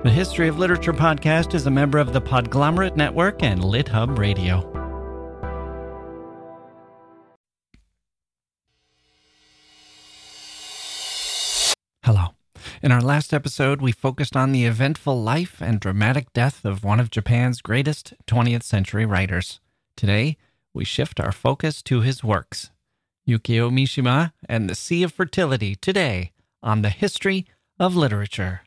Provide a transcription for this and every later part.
The History of Literature podcast is a member of the Podglomerate Network and LitHub Radio. Hello. In our last episode, we focused on the eventful life and dramatic death of one of Japan's greatest 20th century writers. Today, we shift our focus to his works. Yukio Mishima and the Sea of Fertility, today on the History of Literature.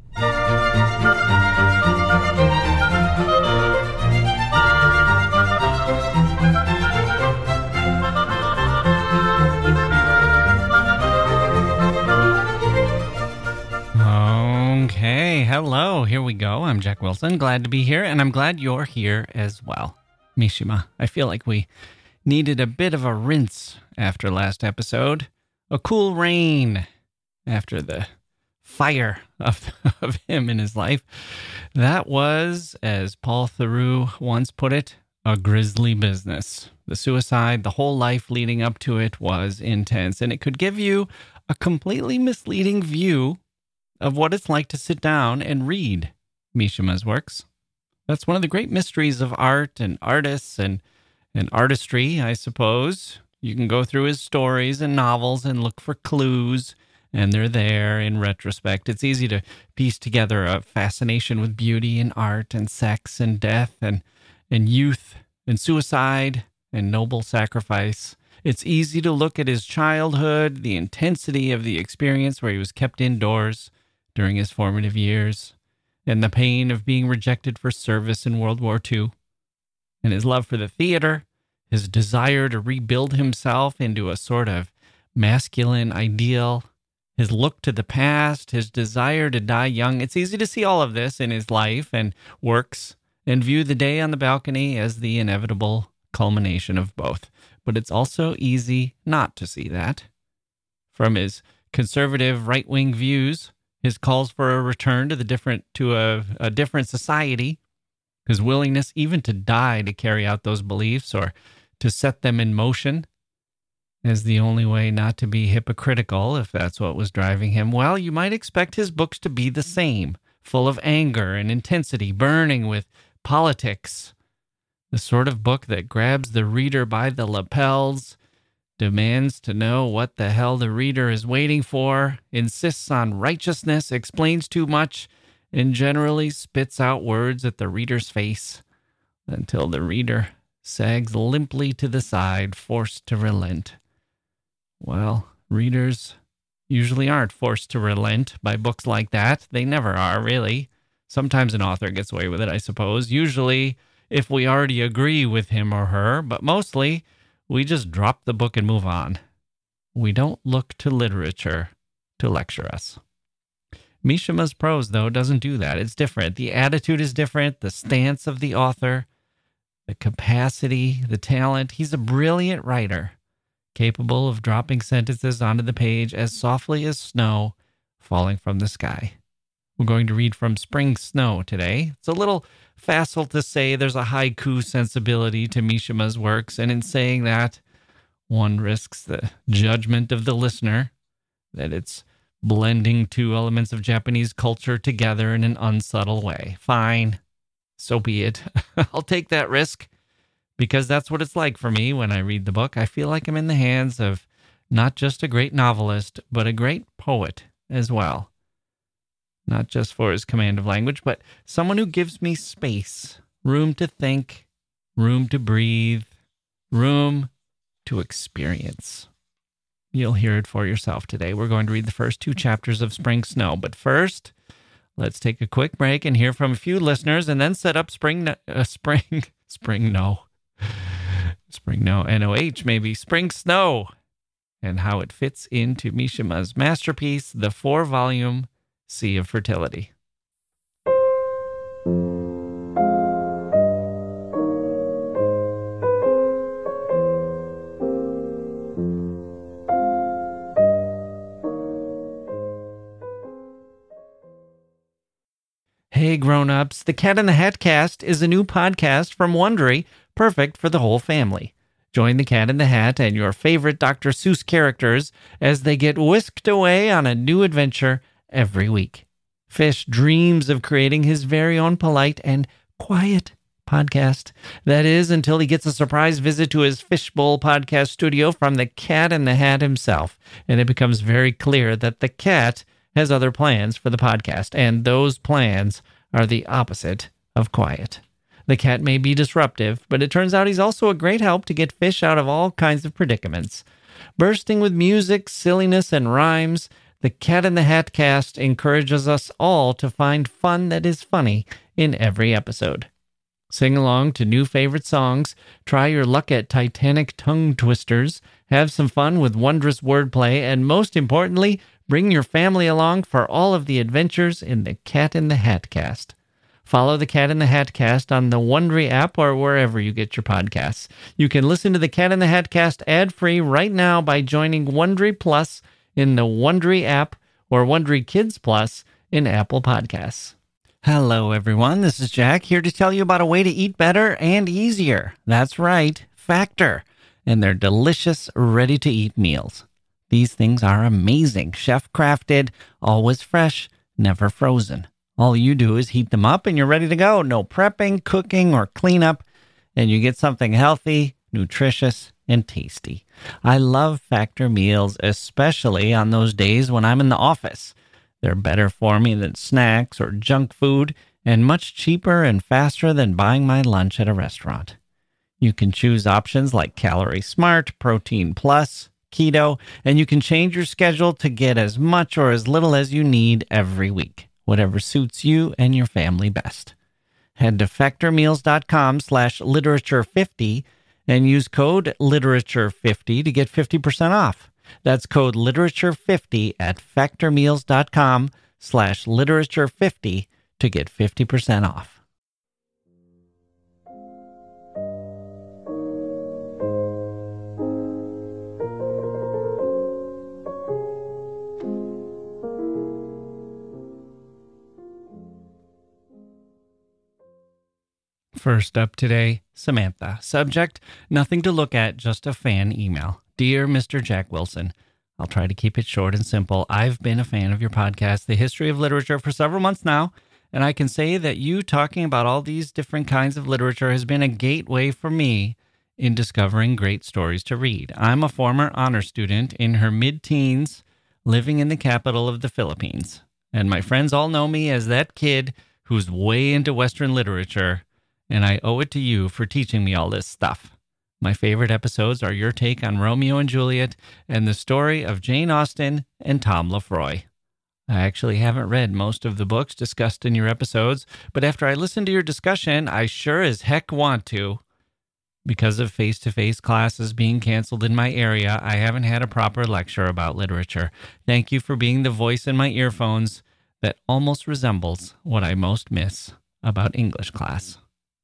Okay, hello, here we go. I'm Jack Wilson, glad to be here, and I'm glad you're here as well. Mishima, I feel like we needed a bit of a rinse after last episode, a cool rain after the fire of him in his life. That was, as Paul Theroux once put it, a grisly business. The suicide, the whole life leading up to it was intense, and it could give you a completely misleading view of what it's like to sit down and read Mishima's works. That's one of the great mysteries of art and artists and artistry, I suppose. You can go through his stories and novels and look for clues, and they're there in retrospect. It's easy to piece together a fascination with beauty and art and sex and death and youth and suicide and noble sacrifice. It's easy to look at his childhood, the intensity of the experience where he was kept indoors during his formative years, and the pain of being rejected for service in World War II, and his love for the theater, his desire to rebuild himself into a sort of masculine ideal, his look to the past, his desire to die young. It's easy to see all of this in his life and works and view The Day on the Balcony as the inevitable culmination of both. But it's also easy not to see that. From his conservative right-wing views, his calls for a return to a different society, his willingness even to die to carry out those beliefs or to set them in motion as the only way not to be hypocritical, if that's what was driving him. Well, you might expect his books to be the same, full of anger and intensity, burning with politics. The sort of book that grabs the reader by the lapels, demands to know what the hell the reader is waiting for, insists on righteousness, explains too much, and generally spits out words at the reader's face until the reader sags limply to the side, forced to relent. Well, readers usually aren't forced to relent by books like that. They never are, really. Sometimes an author gets away with it, I suppose. Usually, if we already agree with him or her, but mostly we just drop the book and move on. We don't look to literature to lecture us. Mishima's prose, though, doesn't do that. It's different. The attitude is different, the stance of the author, the capacity, the talent. He's a brilliant writer, capable of dropping sentences onto the page as softly as snow falling from the sky. We're going to read from Spring Snow today. It's a little facile to say there's a haiku sensibility to Mishima's works, and in saying that, one risks the judgment of the listener that it's blending two elements of Japanese culture together in an unsubtle way. Fine, so be it. I'll take that risk, because that's what it's like for me when I read the book. I feel like I'm in the hands of not just a great novelist, but a great poet as well. Not just for his command of language, but someone who gives me space, room to think, room to breathe, room to experience. You'll hear it for yourself today. We're going to read the first 2 chapters of Spring Snow. But first, let's take a quick break and hear from a few listeners and then set up Spring Snow, N-O-H maybe, Spring Snow, and how it fits into Mishima's masterpiece, the 4-volume Sea of Fertility. Hey grown-ups, the Cat in the Hat Cast is a new podcast from Wondery, perfect for the whole family. Join the Cat in the Hat and your favorite Dr. Seuss characters as they get whisked away on a new adventure every week. Fish dreams of creating his very own polite and quiet podcast. That is, until he gets a surprise visit to his Fishbowl podcast studio from the Cat in the Hat himself. And it becomes very clear that the cat has other plans for the podcast, and those plans are the opposite of quiet. The cat may be disruptive, but it turns out he's also a great help to get Fish out of all kinds of predicaments. Bursting with music, silliness, and rhymes, the Cat in the Hat cast encourages us all to find fun that is funny in every episode. Sing along to new favorite songs, try your luck at Titanic tongue twisters, have some fun with wondrous wordplay, and most importantly, bring your family along for all of the adventures in the Cat in the Hat cast. Follow the Cat in the Hat cast on the Wondery app or wherever you get your podcasts. You can listen to the Cat in the Hat cast ad-free right now by joining Wondery Plus in the Wondery app or Wondery Kids Plus in Apple Podcasts. Hello, everyone. This is Jack here to tell you about a way to eat better and easier. That's right, Factor, and their delicious, ready-to-eat meals. These things are amazing, chef-crafted, always fresh, never frozen. All you do is heat them up and you're ready to go. No prepping, cooking, or cleanup, and you get something healthy, nutritious, and tasty. I love Factor meals, especially on those days when I'm in the office. They're better for me than snacks or junk food, and much cheaper and faster than buying my lunch at a restaurant. You can choose options like Calorie Smart, Protein Plus, Keto, and you can change your schedule to get as much or as little as you need every week, whatever suits you and your family best. Head to factormeals.com/literature50 and use code literature50 to get 50% off. That's code literature50 at factormeals.com/literature50 to get 50% off. First up today, Samantha. Subject, nothing to look at, just a fan email. Dear Mr. Jack Wilson, I'll try to keep it short and simple. I've been a fan of your podcast, The History of Literature, for several months now, and I can say that you talking about all these different kinds of literature has been a gateway for me in discovering great stories to read. I'm a former honor student in her mid-teens living in the capital of the Philippines, and my friends all know me as that kid who's way into Western literature, and I owe it to you for teaching me all this stuff. My favorite episodes are your take on Romeo and Juliet and the story of Jane Austen and Tom Lefroy. I actually haven't read most of the books discussed in your episodes, but after I listened to your discussion, I sure as heck want to. Because of face-to-face classes being canceled in my area, I haven't had a proper lecture about literature. Thank you for being the voice in my earphones that almost resembles what I most miss about English class.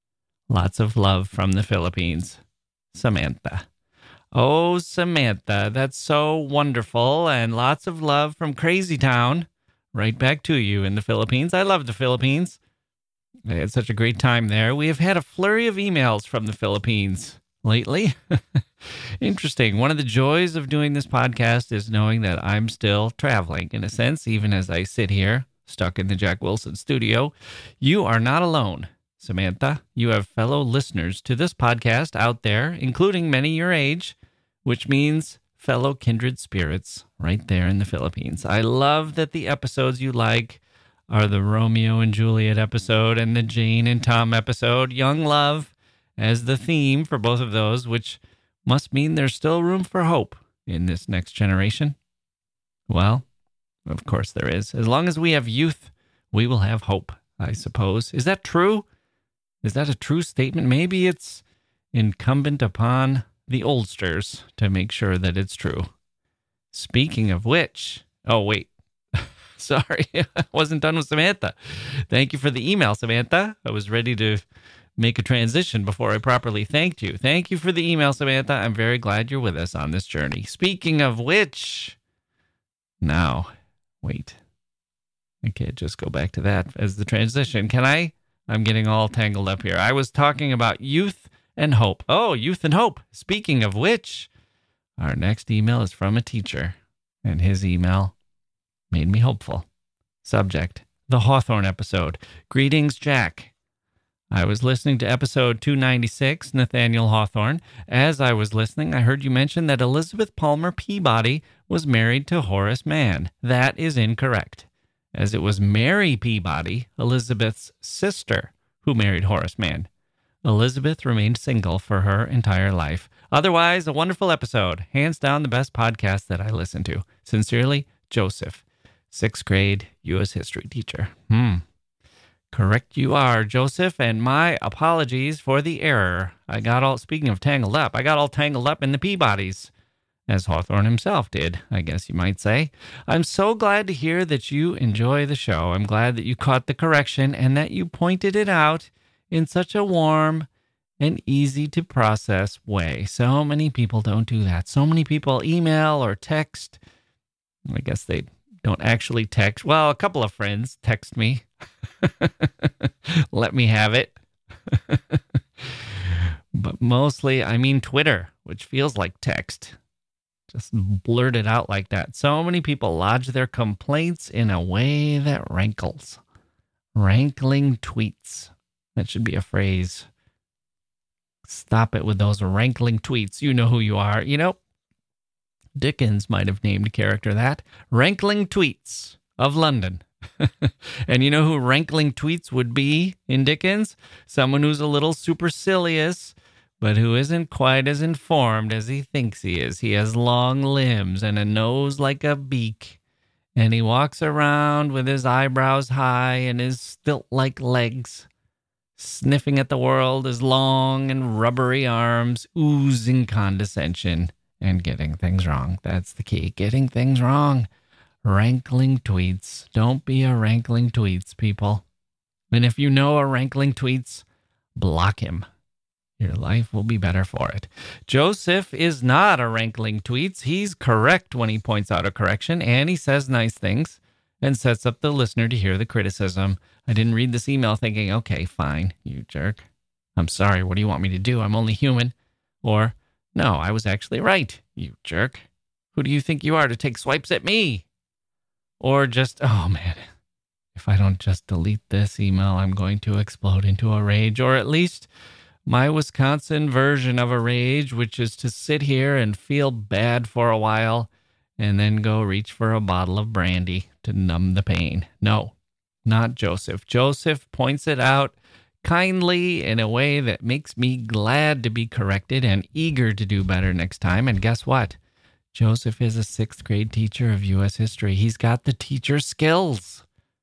Lots of love from the Philippines. Samantha. Oh, Samantha, that's so wonderful, and lots of love from Crazy Town. Right back to you in the Philippines. I love the Philippines. I had such a great time there. We have had a flurry of emails from the Philippines lately. Interesting. One of the joys of doing this podcast is knowing that I'm still traveling, in a sense, even as I sit here, stuck in the Jack Wilson studio. You are not alone, Samantha. You have fellow listeners to this podcast out there, including many your age, which means fellow kindred spirits right there in the Philippines. I love that the episodes you like are the Romeo and Juliet episode and the Jane and Tom episode, Young Love as the theme for both of those, which must mean there's still room for hope in this next generation. Well, of course there is. As long as we have youth, we will have hope, I suppose. Is that true? Is that a true statement? Maybe it's incumbent upon the oldsters to make sure that it's true. Speaking of which, oh, wait. Sorry, I wasn't done with Samantha. Thank you for the email, Samantha. I was ready to make a transition before I properly thanked you. Thank you for the email, Samantha. I'm very glad you're with us on this journey. Speaking of which, now, wait. I can't just go back to that as the transition. Can I? I'm getting all tangled up here. I was talking about youth and hope. Oh, youth and hope. Speaking of which, our next email is from a teacher, and his email made me hopeful. Subject, the Hawthorne episode. Greetings, Jack. I was listening to episode 296, Nathaniel Hawthorne. As I was listening, I heard you mention that Elizabeth Palmer Peabody was married to Horace Mann. That is incorrect, as it was Mary Peabody, Elizabeth's sister, who married Horace Mann. Elizabeth remained single for her entire life. Otherwise, a wonderful episode. Hands down the best podcast that I listen to. Sincerely, Joseph, 6th grade U.S. history teacher. Correct you are, Joseph, and my apologies for the error. Speaking of tangled up, I got all tangled up in the Peabodys, as Hawthorne himself did, I guess you might say. I'm so glad to hear that you enjoy the show. I'm glad that you caught the correction and that you pointed it out in such a warm and easy to process way. So many people don't do that. So many people email or text. I guess they don't actually text. Well, a couple of friends text me. Let me have it. But mostly, I mean Twitter, which feels like text. Just blurt it out like that. So many people lodge their complaints in a way that rankles. Rankling tweets. That should be a phrase. Stop it with those rankling tweets. You know who you are. You know, Dickens might have named a character that. Rankling Tweets of London. And you know who Rankling Tweets would be in Dickens? Someone who's a little supercilious, but who isn't quite as informed as he thinks he is. He has long limbs and a nose like a beak, and he walks around with his eyebrows high and his stilt-like legs, sniffing at the world, his long and rubbery arms, oozing condescension and getting things wrong. That's the key, getting things wrong. Rankling tweets. Don't be a rankling tweets, people. And if you know a rankling tweets, block him. Your life will be better for it. Joseph is not a rankling tweets. He's correct when he points out a correction, and he says nice things and sets up the listener to hear the criticism. I didn't read this email thinking, okay, fine, you jerk. I'm sorry, what do you want me to do? I'm only human. Or, no, I was actually right, you jerk. Who do you think you are to take swipes at me? Or just, oh man, if I don't just delete this email, I'm going to explode into a rage. Or at least my Wisconsin version of a rage, which is to sit here and feel bad for a while and then go reach for a bottle of brandy to numb the pain. No, not Joseph. Joseph points it out kindly in a way that makes me glad to be corrected and eager to do better next time. And guess what? Joseph is a 6th grade teacher of U.S. history. He's got the teacher skills.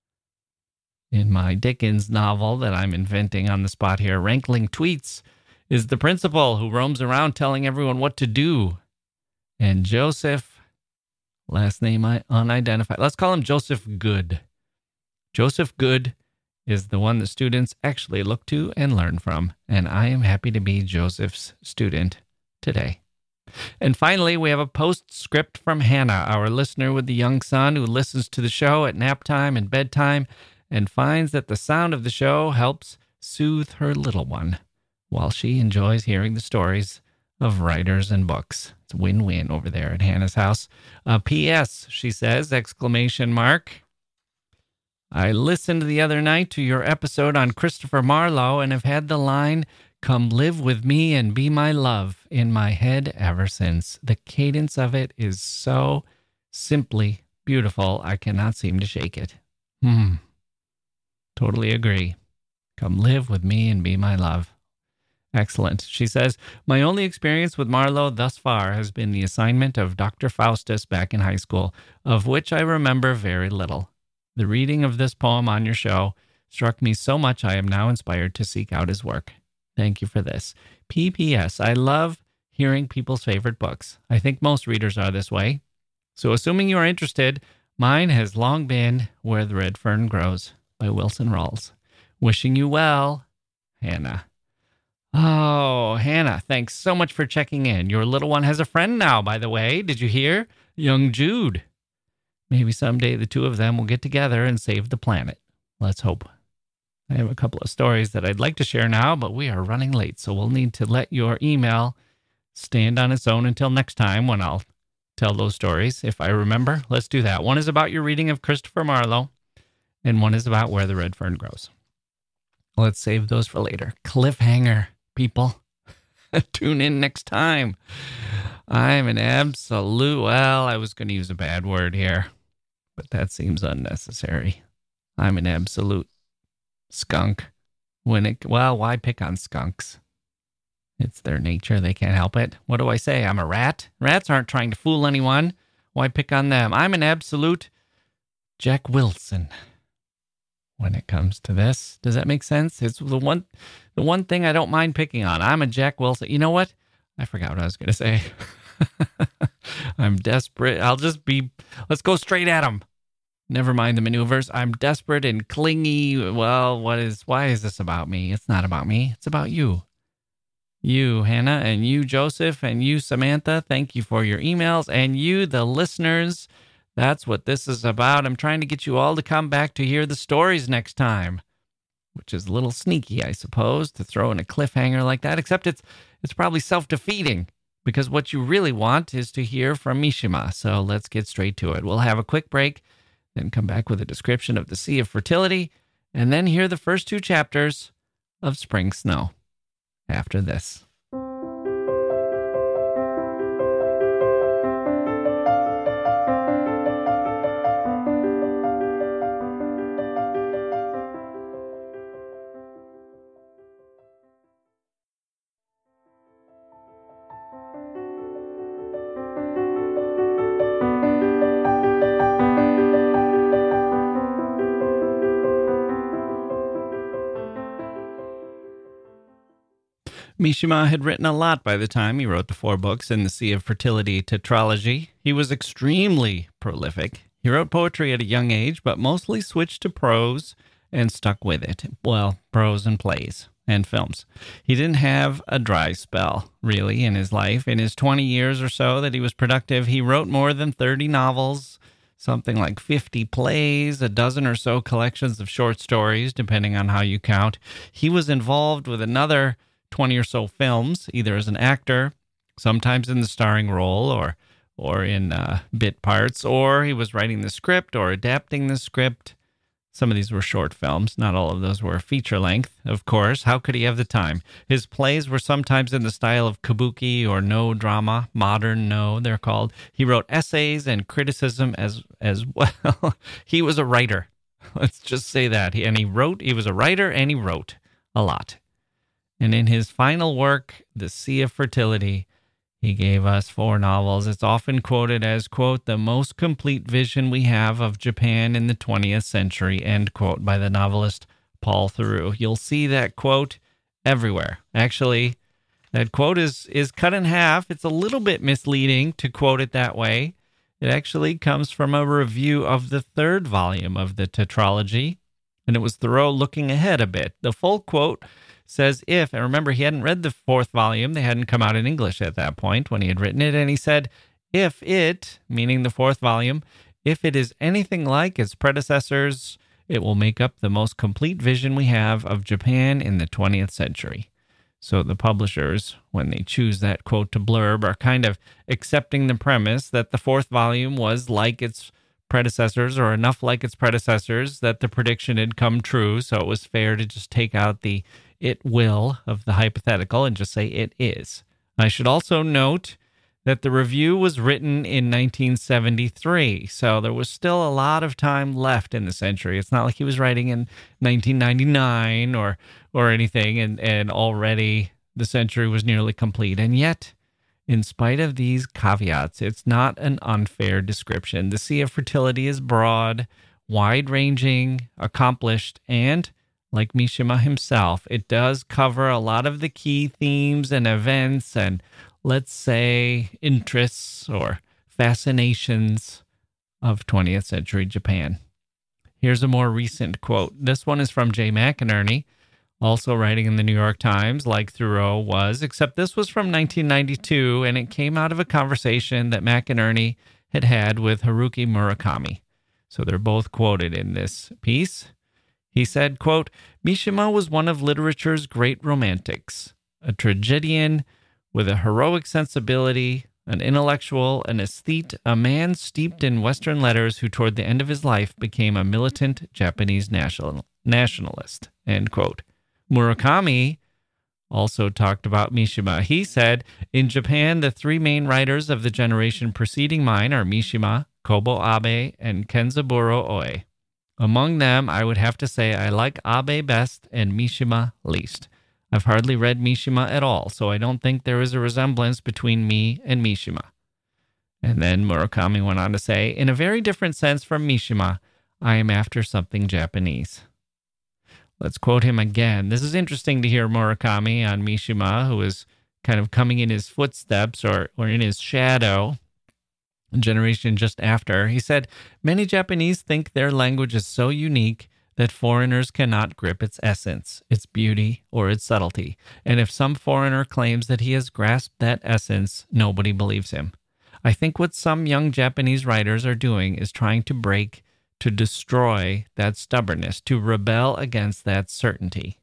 In my Dickens novel that I'm inventing on the spot here, Rankling Tweets is the principal who roams around telling everyone what to do. And Joseph, last name unidentified. Let's call him Joseph Good. Joseph Good is the one the students actually look to and learn from. And I am happy to be Joseph's student today. And finally, we have a postscript from Hannah, our listener with the young son who listens to the show at nap time and bedtime and finds that the sound of the show helps soothe her little one while she enjoys hearing the stories of writers and books. It's a win-win over there at Hannah's house. P.S., she says, exclamation mark. I listened the other night to your episode on Christopher Marlowe and have had the line, "Come live with me and be my love," in my head ever since. The cadence of it is so simply beautiful, I cannot seem to shake it. Totally agree. Come live with me and be my love. Excellent. She says, my only experience with Marlowe thus far has been the assignment of Dr. Faustus back in high school, of which I remember very little. The reading of this poem on your show struck me so much I am now inspired to seek out his work. Thank you for this. P.P.S. I love hearing people's favorite books. I think most readers are this way. So assuming you are interested, mine has long been Where the Red Fern Grows by Wilson Rawls. Wishing you well, Hannah. Oh, Hannah, thanks so much for checking in. Your little one has a friend now, by the way. Did you hear? Young Jude. Maybe someday the two of them will get together and save the planet. Let's hope. I have a couple of stories that I'd like to share now, but we are running late, so we'll need to let your email stand on its own until next time when I'll tell those stories. If I remember, let's do that. One is about your reading of Christopher Marlowe, and one is about where the red fern grows. Let's save those for later. Cliffhanger, people. Tune in next time. I'm an absolute, well, I was going to use a bad word here, but that seems unnecessary. I'm an absolute skunk. Why pick on skunks? It's their nature. They can't help it. What do I say? I'm a rat? Rats aren't trying to fool anyone. Why pick on them? I'm an absolute Jack Wilson when it comes to this. Does that make sense? It's the one thing I don't mind picking on. I'm a Jack Wilson. You know what? I forgot what I was going to say. I'm desperate. Let's go straight at him. Never mind the maneuvers. I'm desperate and clingy. Well, why is this about me? It's not about me. It's about you. You, Hannah, and you, Joseph, and you, Samantha. Thank you for your emails. And you, the listeners. That's what this is about. I'm trying to get you all to come back to hear the stories next time, which is a little sneaky, I suppose, to throw in a cliffhanger like that, except it's probably self-defeating because what you really want is to hear from Mishima. So let's get straight to it. We'll have a quick break, then come back with a description of the Sea of Fertility, and then hear the first 2 chapters of Spring Snow after this. Mishima had written a lot by the time he wrote the 4 books in the Sea of Fertility tetralogy. He was extremely prolific. He wrote poetry at a young age, but mostly switched to prose and stuck with it. Well, prose and plays and films. He didn't have a dry spell, really, in his life. In his 20 years or so that he was productive, he wrote more than 30 novels, something like 50 plays, a dozen or so collections of short stories, depending on how you count. He was involved with another 20 or so films, either as an actor, sometimes in the starring role or in bit parts, or he was writing the script or adapting the script. Some of these were short films. Not all of those were feature length, of course. How could he have the time? His plays were sometimes in the style of kabuki or no drama, modern no, they're called. He wrote essays and criticism as well. He was a writer. Let's just say that. He was a writer and he wrote a lot. And in his final work, The Sea of Fertility, he gave us 4 novels. It's often quoted as, quote, the most complete vision we have of Japan in the 20th century, end quote, by the novelist Paul Theroux. You'll see that quote everywhere. Actually, that quote is cut in half. It's a little bit misleading to quote it that way. It actually comes from a review of the 3rd volume of the tetralogy, and it was Thoreau looking ahead a bit. The full quote says and remember, he hadn't read the 4th volume. They hadn't come out in English at that point when he had written it. And he said, if it, meaning the 4th volume, if it is anything like its predecessors, it will make up the most complete vision we have of Japan in the 20th century. So the publishers, when they choose that quote to blurb, are kind of accepting the premise that the 4th volume was like its predecessors or enough like its predecessors that the prediction had come true. So it was fair to just take out the it will of the hypothetical and just say it is. I should also note that the review was written in 1973, so there was still a lot of time left in the century. It's not like he was writing in 1999 or anything, and already the century was nearly complete. And yet, in spite of these caveats, it's not an unfair description. The Sea of Fertility is broad, wide-ranging, accomplished, and like Mishima himself, it does cover a lot of the key themes and events and, let's say, interests or fascinations of 20th century Japan. Here's a more recent quote. This one is from Jay McInerney, also writing in the New York Times, like Thoreau was, except this was from 1992, and it came out of a conversation that McInerney had with Haruki Murakami. So they're both quoted in this piece. He said, quote, Mishima was one of literature's great romantics, a tragedian with a heroic sensibility, an intellectual, an aesthete, a man steeped in Western letters who toward the end of his life became a militant Japanese nationalist, end quote. Murakami also talked about Mishima. He said, in Japan, the three main writers of the generation preceding mine are Mishima, Kobo Abe, and Kenzaburo Oe. Among them, I would have to say I like Abe best and Mishima least. I've hardly read Mishima at all, so I don't think there is a resemblance between me and Mishima. And then Murakami went on to say, in a very different sense from Mishima, I am after something Japanese. Let's quote him again. This is interesting to hear Murakami on Mishima, who is kind of coming in his footsteps or in his shadow, a generation just after. He said, many Japanese think their language is so unique that foreigners cannot grip its essence, its beauty, or its subtlety. And if some foreigner claims that he has grasped that essence, nobody believes him. I think what some young Japanese writers are doing is trying to break, to destroy that stubbornness, to rebel against that certainty.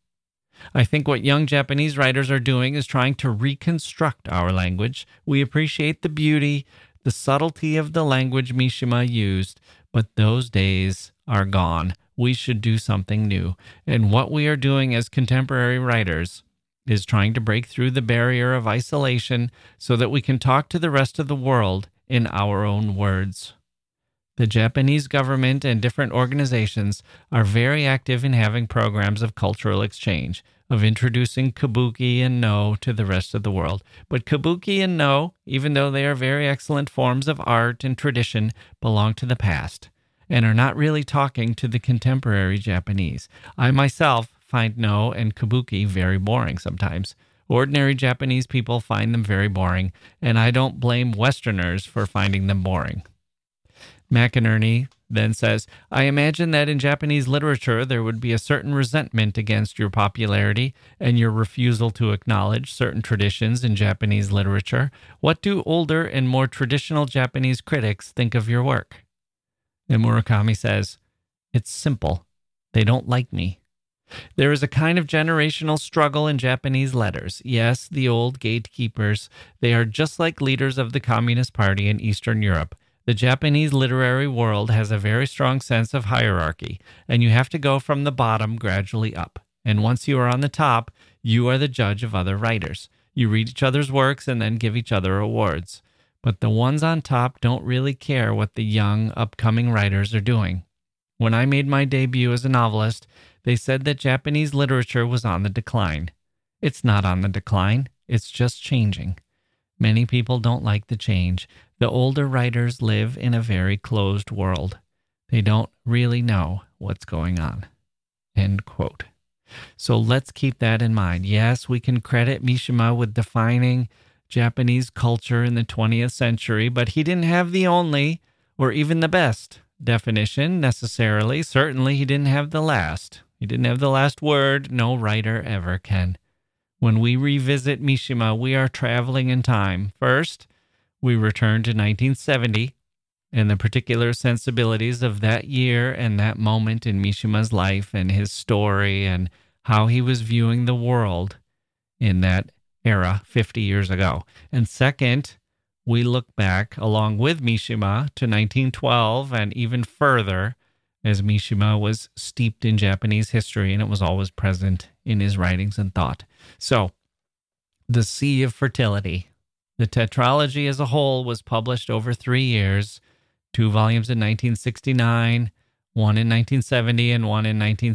I think what young Japanese writers are doing is trying to reconstruct our language. We appreciate the beauty, the subtlety of the language Mishima used, but those days are gone. We should do something new. And what we are doing as contemporary writers is trying to break through the barrier of isolation so that we can talk to the rest of the world in our own words. The Japanese government and different organizations are very active in having programs of cultural exchange, of introducing kabuki and no to the rest of the world. But kabuki and no, even though they are very excellent forms of art and tradition, belong to the past and are not really talking to the contemporary Japanese. I myself find no and kabuki very boring sometimes. Ordinary Japanese people find them very boring, and I don't blame Westerners for finding them boring. McInerney then says, I imagine that in Japanese literature there would be a certain resentment against your popularity and your refusal to acknowledge certain traditions in Japanese literature. What do older and more traditional Japanese critics think of your work? And Murakami says, it's simple. They don't like me. There is a kind of generational struggle in Japanese letters. Yes, the old gatekeepers, they are just like leaders of the Communist Party in Eastern Europe. The Japanese literary world has a very strong sense of hierarchy, and you have to go from the bottom gradually up. And once you are on the top, you are the judge of other writers. You read each other's works and then give each other awards. But the ones on top don't really care what the young, upcoming writers are doing. When I made my debut as a novelist, they said that Japanese literature was on the decline. It's not on the decline. It's just changing. Many people don't like the change. The older writers live in a very closed world. They don't really know what's going on. End quote. So let's keep that in mind. Yes, we can credit Mishima with defining Japanese culture in the 20th century, but he didn't have the only or even the best definition necessarily. Certainly he didn't have the last. He didn't have the last word. No writer ever can. When we revisit Mishima, we are traveling in time. First, we return to 1970 and the particular sensibilities of that year and that moment in Mishima's life and his story and how he was viewing the world in that era 50 years ago. And second, we look back along with Mishima to 1912 and even further, as Mishima was steeped in Japanese history and it was always present in his writings and thought. So, The Sea of Fertility. The tetralogy as a whole was published over 3 years, 2 volumes in 1969, one in 1970, and one in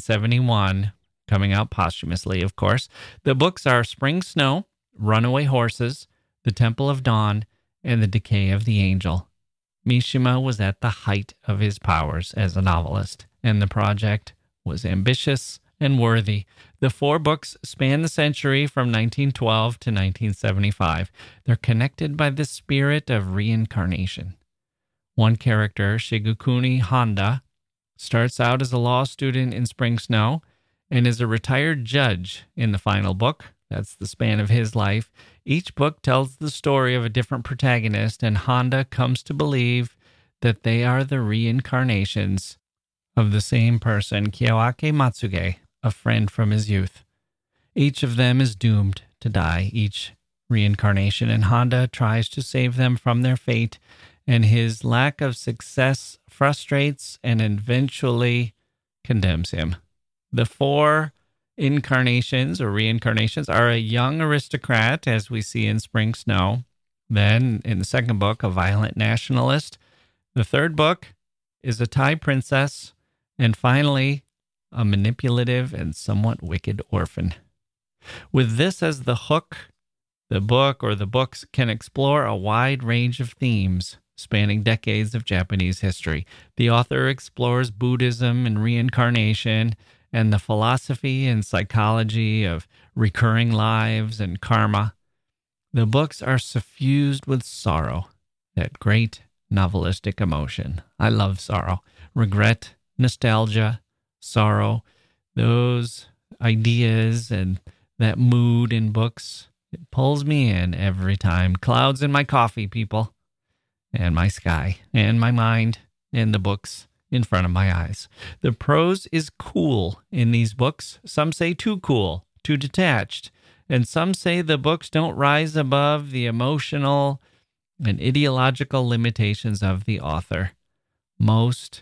1971, coming out posthumously, of course. The books are Spring Snow, Runaway Horses, The Temple of Dawn, and The Decay of the Angel. Mishima was at the height of his powers as a novelist, and the project was ambitious and worthy. The 4 books span the century from 1912 to 1975. They're connected by the spirit of reincarnation. One character, Shigekuni Honda, starts out as a law student in Spring Snow and is a retired judge in the final book. That's the span of his life. Each book tells the story of a different protagonist, and Honda comes to believe that they are the reincarnations of the same person, Kyoake Matsuge, a friend from his youth. Each of them is doomed to die. Each reincarnation, and Honda tries to save them from their fate, and his lack of success frustrates and eventually condemns him. The four incarnations or reincarnations are a young aristocrat, as we see in Spring Snow. Then, in the second book, a violent nationalist. The third book is a Thai princess. And finally, a manipulative and somewhat wicked orphan. With this as the hook, the book or the books can explore a wide range of themes spanning decades of Japanese history. The author explores Buddhism and reincarnation and the philosophy and psychology of recurring lives and karma. The books are suffused with sorrow, that great novelistic emotion. I love sorrow, regret, nostalgia, sorrow, those ideas and that mood in books. It pulls me in every time. Clouds in my coffee, people, and my sky, and my mind, and the books in front of my eyes. The prose is cool in these books. Some say too cool, too detached. And some say the books don't rise above the emotional and ideological limitations of the author. Most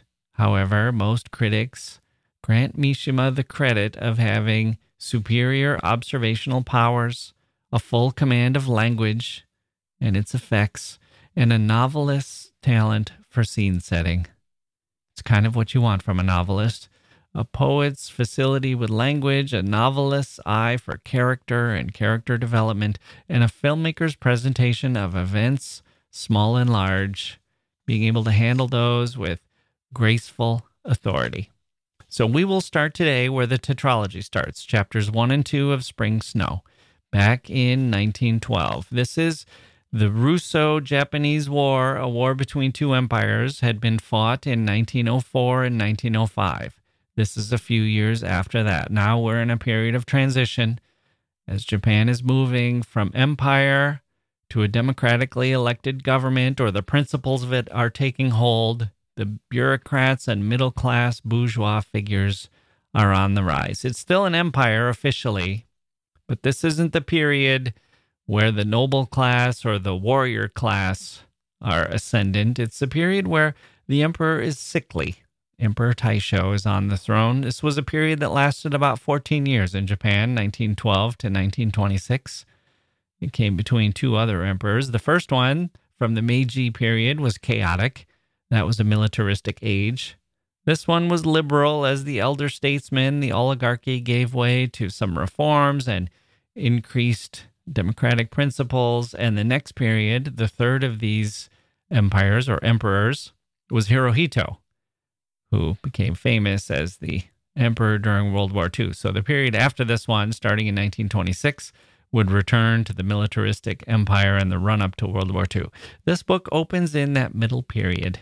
critics grant Mishima the credit of having superior observational powers, a full command of language and its effects, and a novelist's talent for scene setting. It's kind of what you want from a novelist. A poet's facility with language, a novelist's eye for character and character development, and a filmmaker's presentation of events, small and large, being able to handle those with graceful authority. So we will start today where the tetralogy starts, chapters 1 and 2 of Spring Snow, back in 1912. This is the Russo-Japanese War, a war between two empires, had been fought in 1904 and 1905. This is a few years after that. Now we're in a period of transition as Japan is moving from empire to a democratically elected government, or the principles of it are taking hold. The bureaucrats and middle-class bourgeois figures are on the rise. It's still an empire officially, but this isn't the period where the noble class or the warrior class are ascendant. It's the period where the emperor is sickly. Emperor Taisho is on the throne. This was a period that lasted about 14 years in Japan, 1912 to 1926. It came between two other emperors. The first one, from the Meiji period, was chaotic. That was a militaristic age. This one was liberal, as the elder statesmen, the oligarchy, gave way to some reforms and increased democratic principles. And the next period, the third of these empires or emperors, was Hirohito, who became famous as the emperor during World War II. So the period after this one, starting in 1926, would return to the militaristic empire and the run-up to World War II. This book opens in that middle period,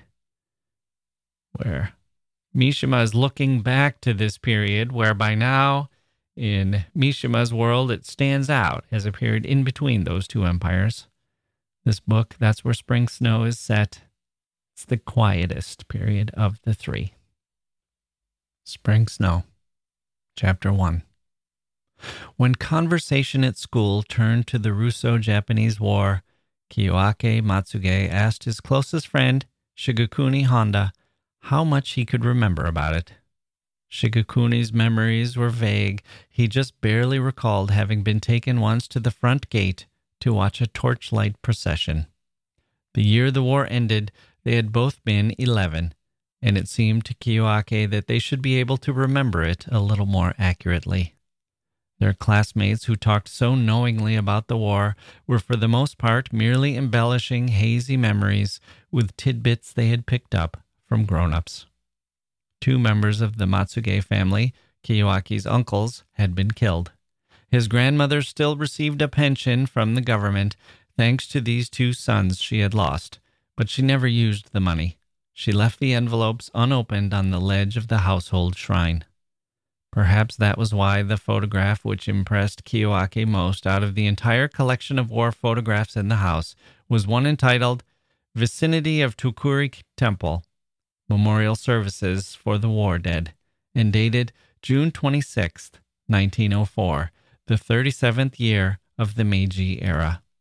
where Mishima is looking back to this period, where by now, in Mishima's world, it stands out as a period in between those two empires. This book, that's where Spring Snow is set. It's the quietest period of the three. Spring Snow, Chapter 1. When conversation at school turned to the Russo-Japanese War, Kiyoake Matsuge asked his closest friend, Shigekuni Honda, how much he could remember about it. Shigekuni's memories were vague. He just barely recalled having been taken once to the front gate to watch a torchlight procession. The year the war ended, they had both been 11, and it seemed to Kiyoake that they should be able to remember it a little more accurately. Their classmates who talked so knowingly about the war were for the most part merely embellishing hazy memories with tidbits they had picked up from grown-ups. 2 members of the Matsuge family, Kiyoaki's uncles, had been killed. His grandmother still received a pension from the government thanks to these 2 sons she had lost, but she never used the money. She left the envelopes unopened on the ledge of the household shrine. Perhaps that was why the photograph which impressed Kiyoake most out of the entire collection of war photographs in the house was one entitled Vicinity of Tokuri Temple, Memorial Services for the War Dead, and dated June 26, 1904, the 37th year of the Meiji era.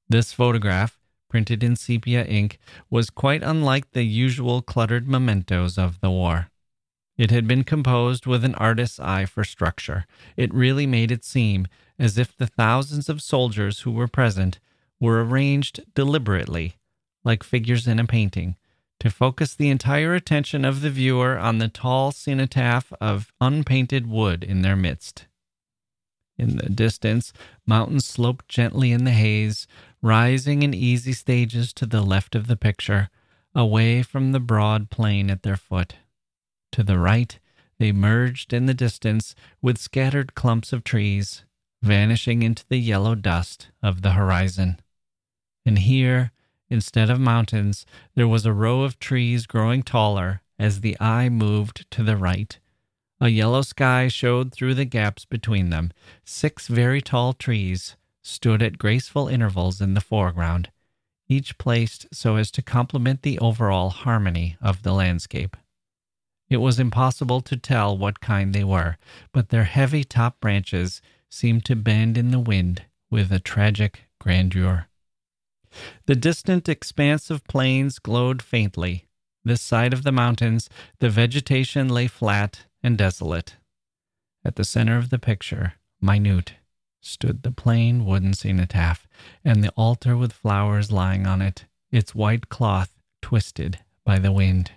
This photograph, printed in sepia ink, was quite unlike the usual cluttered mementos of the war. It had been composed with an artist's eye for structure. It really made it seem as if the thousands of soldiers who were present were arranged deliberately, like figures in a painting, to focus the entire attention of the viewer on the tall cenotaph of unpainted wood in their midst. In the distance, mountains sloped gently in the haze, rising in easy stages to the left of the picture, away from the broad plain at their foot. To the right, they merged in the distance with scattered clumps of trees, vanishing into the yellow dust of the horizon. And here, instead of mountains, there was a row of trees growing taller as the eye moved to the right. A yellow sky showed through the gaps between them. 6 very tall trees stood at graceful intervals in the foreground, each placed so as to complement the overall harmony of the landscape. It was impossible to tell what kind they were, but their heavy top branches seemed to bend in the wind with a tragic grandeur. The distant expanse of plains glowed faintly. This side of the mountains, the vegetation lay flat and desolate. At the center of the picture, minute, stood the plain wooden cenotaph, and the altar with flowers lying on it, its white cloth twisted by the wind.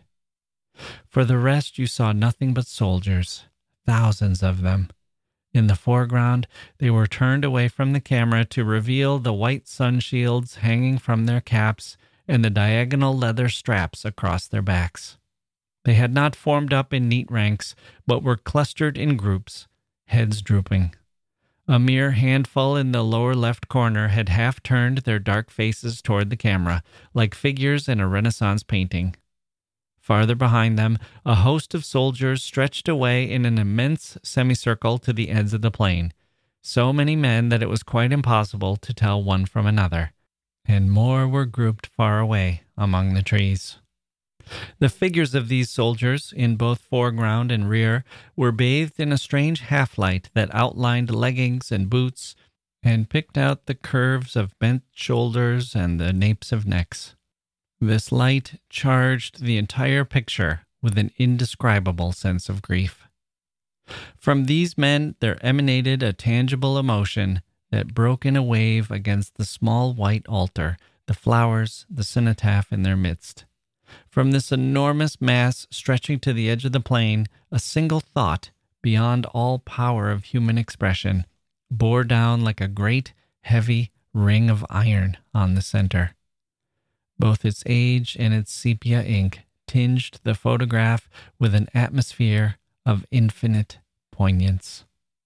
For the rest, you saw nothing but soldiers, thousands of them. In the foreground, they were turned away from the camera to reveal the white sun shields hanging from their caps and the diagonal leather straps across their backs. They had not formed up in neat ranks, but were clustered in groups, heads drooping. A mere handful in the lower left corner had half turned their dark faces toward the camera, like figures in a Renaissance painting. Farther behind them, a host of soldiers stretched away in an immense semicircle to the ends of the plain, so many men that it was quite impossible to tell one from another, and more were grouped far away among the trees. The figures of these soldiers, in both foreground and rear, were bathed in a strange half-light that outlined leggings and boots and picked out the curves of bent shoulders and the napes of necks. This light charged the entire picture with an indescribable sense of grief. From these men there emanated a tangible emotion that broke in a wave against the small white altar, the flowers, the cenotaph in their midst. From this enormous mass stretching to the edge of the plain, a single thought, beyond all power of human expression, bore down like a great, heavy ring of iron on the center. Both its age and its sepia ink tinged the photograph with an atmosphere of infinite poignance.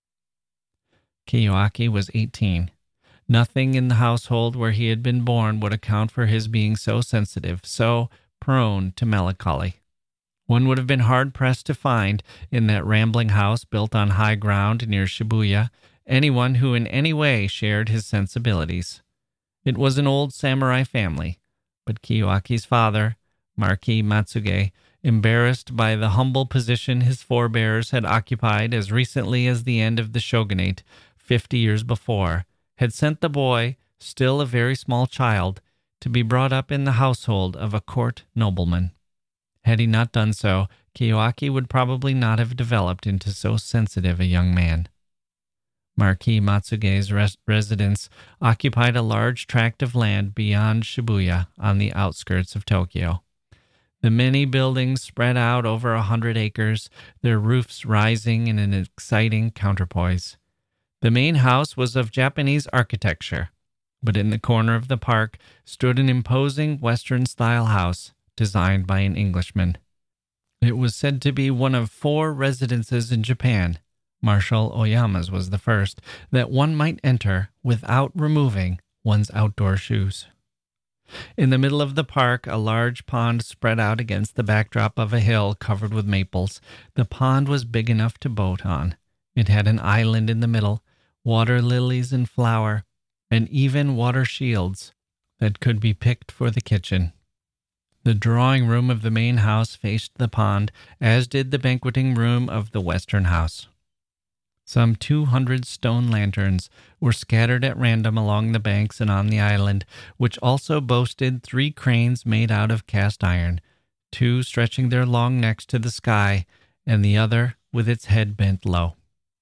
Kiyoaki was 18. Nothing in the household where he had been born would account for his being so sensitive, so prone to melancholy. One would have been hard-pressed to find, in that rambling house built on high ground near Shibuya, anyone who in any way shared his sensibilities. It was an old samurai family, but Kiyoaki's father, Marquis Matsuge, embarrassed by the humble position his forebears had occupied as recently as the end of the shogunate 50 years before, had sent the boy, still a very small child, to be brought up in the household of a court nobleman. Had he not done so, Kiyoaki would probably not have developed into so sensitive a young man. Marquis Matsuge's residence occupied a large tract of land beyond Shibuya on the outskirts of Tokyo. The many buildings spread out over 100 acres, their roofs rising in an exciting counterpoise. The main house was of Japanese architecture, but in the corner of the park stood an imposing Western-style house designed by an Englishman. It was said to be one of 4 residences in Japan, Marshal Oyama's was the first, that one might enter without removing one's outdoor shoes. In the middle of the park, a large pond spread out against the backdrop of a hill covered with maples. The pond was big enough to boat on. It had an island in the middle, water lilies in flower, and even water shields that could be picked for the kitchen. The drawing room of the main house faced the pond, as did the banqueting room of the western house. Some 200 stone lanterns were scattered at random along the banks and on the island, which also boasted 3 cranes made out of cast iron, 2 stretching their long necks to the sky, and the other with its head bent low.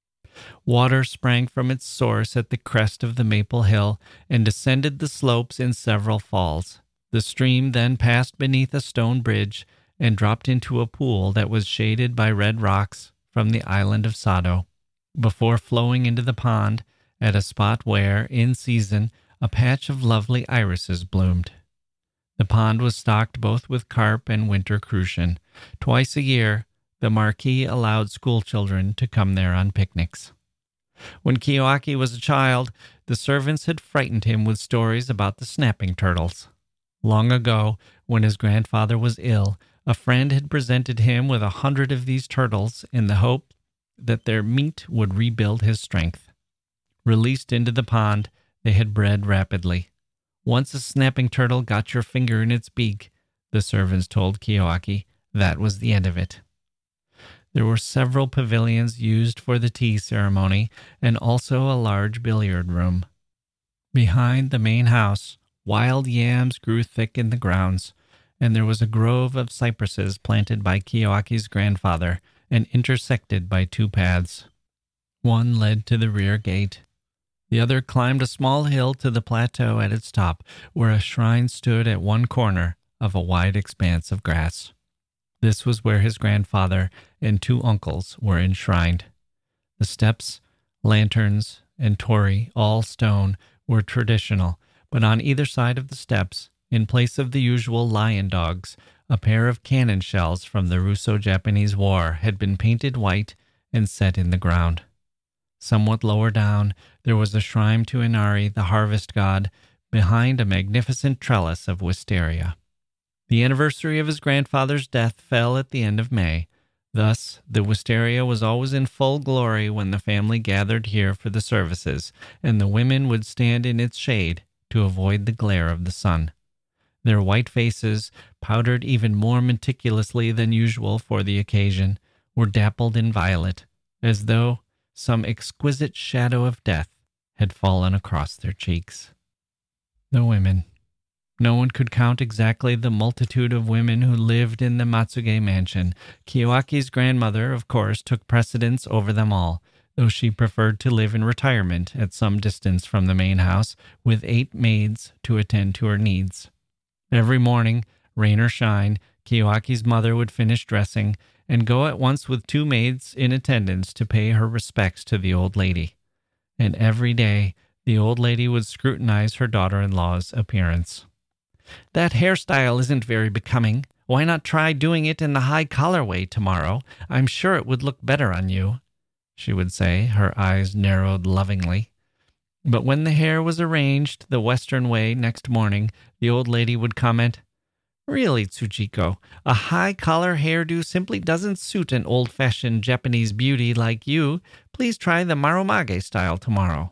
Water sprang from its source at the crest of the maple hill and descended the slopes in several falls. The stream then passed beneath a stone bridge and dropped into a pool that was shaded by red rocks from the island of Sado, before flowing into the pond at a spot where, in season, a patch of lovely irises bloomed. The pond was stocked both with carp and winter crucian. Twice a year, the Marquis allowed schoolchildren to come there on picnics. When Kiyoaki was a child, the servants had frightened him with stories about the snapping turtles. Long ago, when his grandfather was ill, a friend had presented him with 100 of these turtles in the hope that their meat would rebuild his strength. Released into the pond, they had bred rapidly. Once a snapping turtle got your finger in its beak, the servants told Kiyoaki, that was the end of it. There were several pavilions used for the tea ceremony and also a large billiard room. Behind the main house, wild yams grew thick in the grounds, and there was a grove of cypresses planted by Kiyoaki's grandfather and intersected by 2 paths. One led to the rear gate. The other climbed a small hill to the plateau at its top, where a shrine stood at one corner of a wide expanse of grass. This was where his grandfather and 2 uncles were enshrined. The steps, lanterns, and torii, all stone, were traditional, but on either side of the steps, in place of the usual lion dogs, a pair of cannon shells from the Russo-Japanese War had been painted white and set in the ground. Somewhat lower down, there was a shrine to Inari, the harvest god, behind a magnificent trellis of wisteria. The anniversary of his grandfather's death fell at the end of May. Thus, the wisteria was always in full glory when the family gathered here for the services, and the women would stand in its shade to avoid the glare of the sun. Their white faces, powdered even more meticulously than usual for the occasion, were dappled in violet, as though some exquisite shadow of death had fallen across their cheeks. The women. No one could count exactly the multitude of women who lived in the Matsuge mansion. Kiyoaki's grandmother, of course, took precedence over them all, though she preferred to live in retirement at some distance from the main house, with 8 maids to attend to her needs. Every morning, rain or shine, Kiyoaki's mother would finish dressing and go at once with 2 maids in attendance to pay her respects to the old lady. And every day, the old lady would scrutinize her daughter-in-law's appearance. "That hairstyle isn't very becoming. Why not try doing it in the high collar way tomorrow? I'm sure it would look better on you," she would say, her eyes narrowed lovingly. But when the hair was arranged the Western way next morning, the old lady would comment, "Really, Tsujiko, a high-collar hairdo simply doesn't suit an old-fashioned Japanese beauty like you. Please try the Maromage style tomorrow."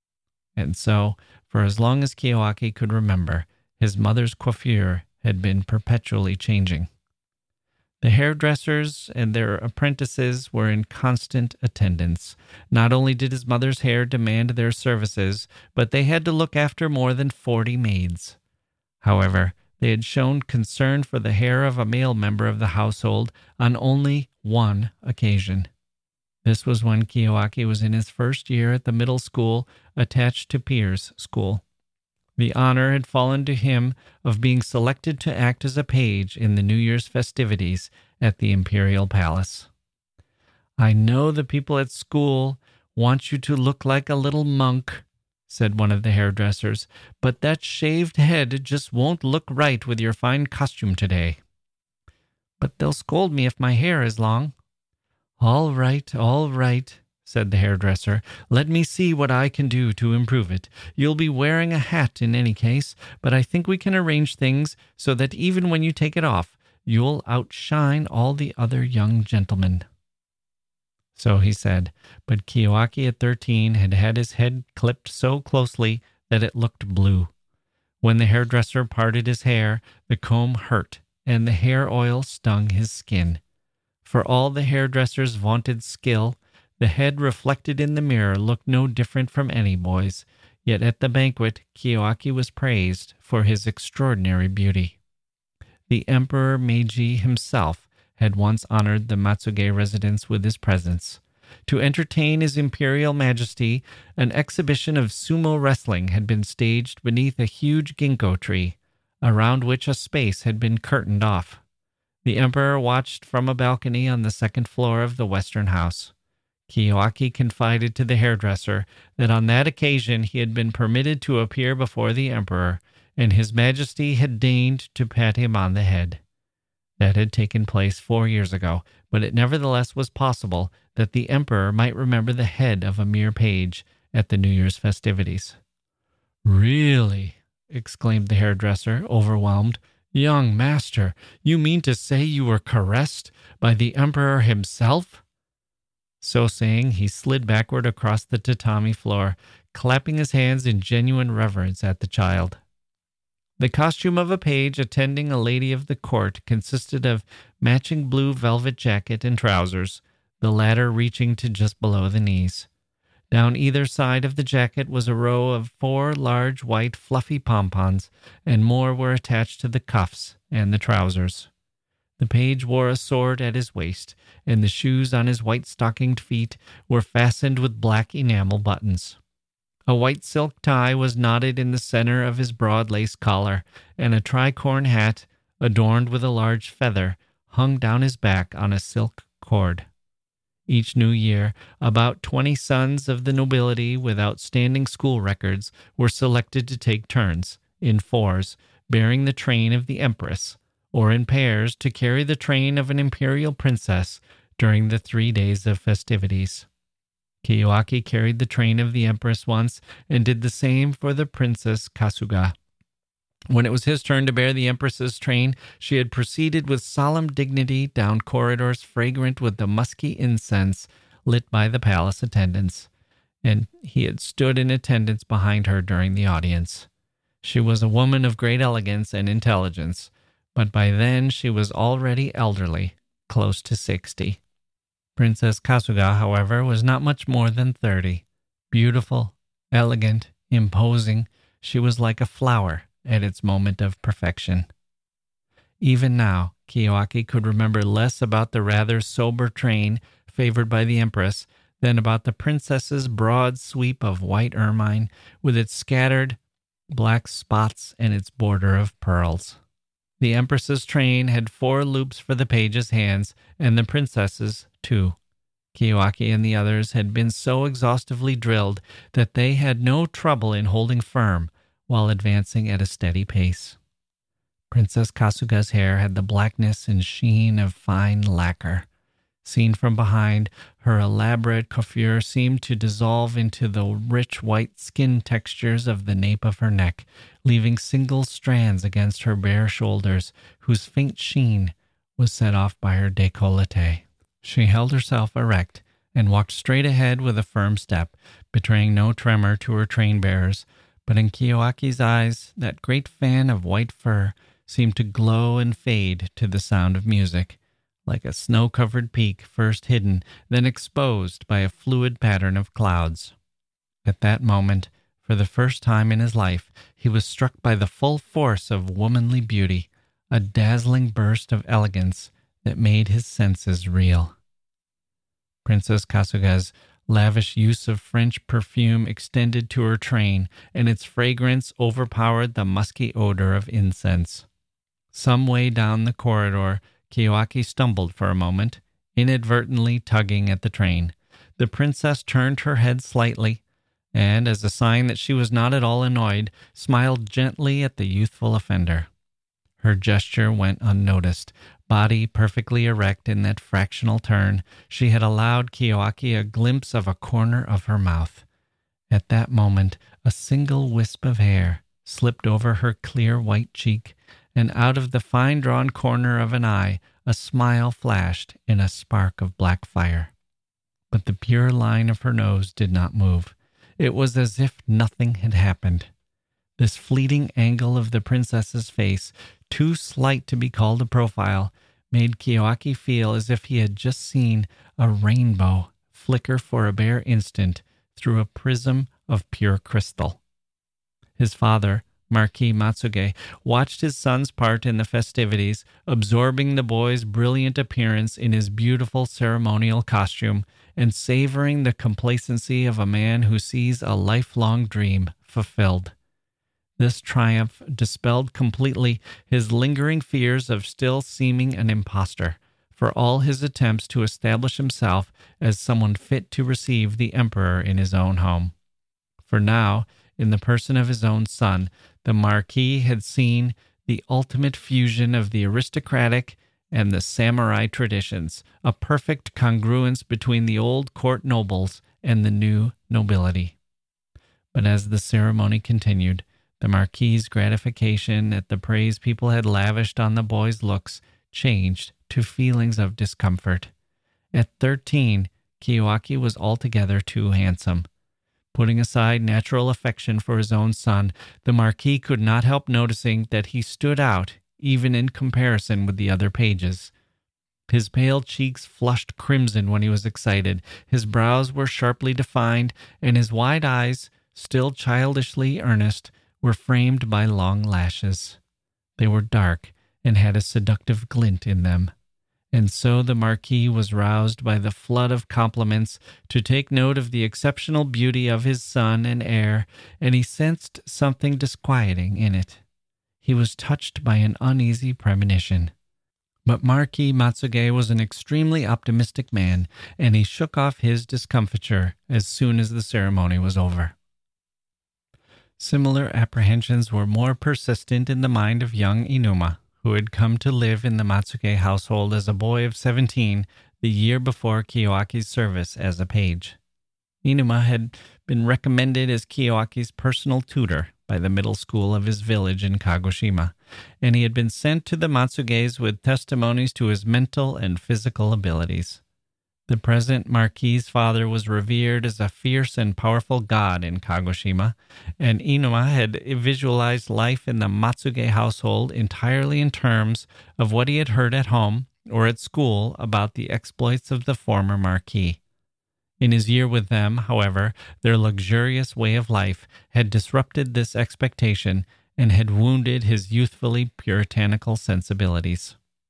And so, for as long as Kiyoaki could remember, his mother's coiffure had been perpetually changing. The hairdressers and their apprentices were in constant attendance. Not only did his mother's hair demand their services, but they had to look after more than 40 maids. However, they had shown concern for the hair of a male member of the household on only one occasion. This was when Kiyoaki was in his first year at the middle school attached to Pier's school. The honor had fallen to him of being selected to act as a page in the New Year's festivities at the Imperial Palace. "I know the people at school want you to look like a little monk," said one of the hairdressers, "but that shaved head just won't look right with your fine costume today." "But they'll scold me if my hair is long." All right, said the hairdresser. "Let me see what I can do to improve it. You'll be wearing a hat in any case, but I think we can arrange things so that even when you take it off, you'll outshine all the other young gentlemen." So he said, but Kiyoaki at 13 had had his head clipped so closely that it looked blue. When the hairdresser parted his hair, the comb hurt, and the hair oil stung his skin. For all the hairdresser's vaunted skill, The head reflected in the mirror looked no different from any boy's, yet at the banquet Kiyoaki was praised for his extraordinary beauty. The Emperor Meiji himself had once honored the Matsuge residence with his presence. To entertain his Imperial Majesty, an exhibition of sumo wrestling had been staged beneath a huge ginkgo tree, around which a space had been curtained off. The Emperor watched from a balcony on the second floor of the Western House. Kiyoaki confided to the hairdresser that on that occasion he had been permitted to appear before the Emperor, and His Majesty had deigned to pat him on the head. That had taken place 4 years ago, but it nevertheless was possible that the Emperor might remember the head of a mere page at the New Year's festivities. "Really?" exclaimed the hairdresser, overwhelmed. "Young master, you mean to say you were caressed by the Emperor himself?" So saying, he slid backward across the tatami floor, clapping his hands in genuine reverence at the child. The costume of a page attending a lady of the court consisted of matching blue velvet jacket and trousers, the latter reaching to just below the knees. Down either side of the jacket was a row of 4 large white fluffy pompons, and more were attached to the cuffs and the trousers. The page wore a sword at his waist, and the shoes on his white-stockinged feet were fastened with black enamel buttons. A white silk tie was knotted in the center of his broad lace collar, and a tricorn hat, adorned with a large feather, hung down his back on a silk cord. Each new year, about 20 sons of the nobility with outstanding school records were selected to take turns, in 4s, bearing the train of the Empress, or in pairs to carry the train of an imperial princess during the 3 days of festivities. Kiyoaki carried the train of the Empress once and did the same for the Princess Kasuga. When it was his turn to bear the Empress's train, she had proceeded with solemn dignity down corridors fragrant with the musky incense lit by the palace attendants, and he had stood in attendance behind her during the audience. She was a woman of great elegance and intelligence, but by then she was already elderly, close to 60. Princess Kasuga, however, was not much more than 30. Beautiful, elegant, imposing, she was like a flower at its moment of perfection. Even now, Kiyoaki could remember less about the rather sober train favored by the Empress than about the princess's broad sweep of white ermine with its scattered black spots and its border of pearls. The Empress's train had 4 loops for the page's hands, and the princess's 2. Kiyoaki and the others had been so exhaustively drilled that they had no trouble in holding firm while advancing at a steady pace. Princess Kasuga's hair had the blackness and sheen of fine lacquer. Seen from behind, her elaborate coiffure seemed to dissolve into the rich white skin textures of the nape of her neck, leaving single strands against her bare shoulders, whose faint sheen was set off by her décolleté. She held herself erect and walked straight ahead with a firm step, betraying no tremor to her train bearers, but in Kiyoaki's eyes that great fan of white fur seemed to glow and fade to the sound of music, like a snow-covered peak first hidden, then exposed by a fluid pattern of clouds. At that moment, for the first time in his life, he was struck by the full force of womanly beauty, a dazzling burst of elegance that made his senses reel. Princess Kasuga's lavish use of French perfume extended to her train, and its fragrance overpowered the musky odor of incense. Some way down the corridor, Kiyoaki stumbled for a moment, inadvertently tugging at the train. The princess turned her head slightly, and, as a sign that she was not at all annoyed, smiled gently at the youthful offender. Her gesture went unnoticed. Body perfectly erect in that fractional turn, she had allowed Kiyoaki a glimpse of a corner of her mouth. At that moment, a single wisp of hair slipped over her clear white cheek, and out of the fine-drawn corner of an eye, a smile flashed in a spark of black fire. But the pure line of her nose did not move. It was as if nothing had happened. This fleeting angle of the princess's face, too slight to be called a profile, made Kiyoaki feel as if he had just seen a rainbow flicker for a bare instant through a prism of pure crystal. His father, Marquis Matsuge, watched his son's part in the festivities, absorbing the boy's brilliant appearance in his beautiful ceremonial costume and savoring the complacency of a man who sees a lifelong dream fulfilled. This triumph dispelled completely his lingering fears of still seeming an impostor, for all his attempts to establish himself as someone fit to receive the emperor in his own home. For now, in the person of his own son, the Marquis had seen the ultimate fusion of the aristocratic and the samurai traditions, a perfect congruence between the old court nobles and the new nobility. But as the ceremony continued, the Marquis's gratification at the praise people had lavished on the boy's looks changed to feelings of discomfort. At 13, Kiyoaki was altogether too handsome. Putting aside natural affection for his own son, the Marquis could not help noticing that he stood out even in comparison with the other pages. His pale cheeks flushed crimson when he was excited, his brows were sharply defined, and his wide eyes, still childishly earnest, were framed by long lashes. They were dark and had a seductive glint in them. And so the Marquis was roused by the flood of compliments to take note of the exceptional beauty of his son and heir, and he sensed something disquieting in it. He was touched by an uneasy premonition. But Marquis Matsuge was an extremely optimistic man, and he shook off his discomfiture as soon as the ceremony was over. Similar apprehensions were more persistent in the mind of young Inuma, who had come to live in the Matsuge household as a boy of 17 the year before Kiyoaki's service as a page. Inuma had been recommended as Kiyoaki's personal tutor by the middle school of his village in Kagoshima, and he had been sent to the Matsuges with testimonies to his mental and physical abilities. The present Marquis's father was revered as a fierce and powerful god in Kagoshima, and Inuma had visualized life in the Matsuge household entirely in terms of what he had heard at home or at school about the exploits of the former Marquis. In his year with them, however, their luxurious way of life had disrupted this expectation and had wounded his youthfully puritanical sensibilities.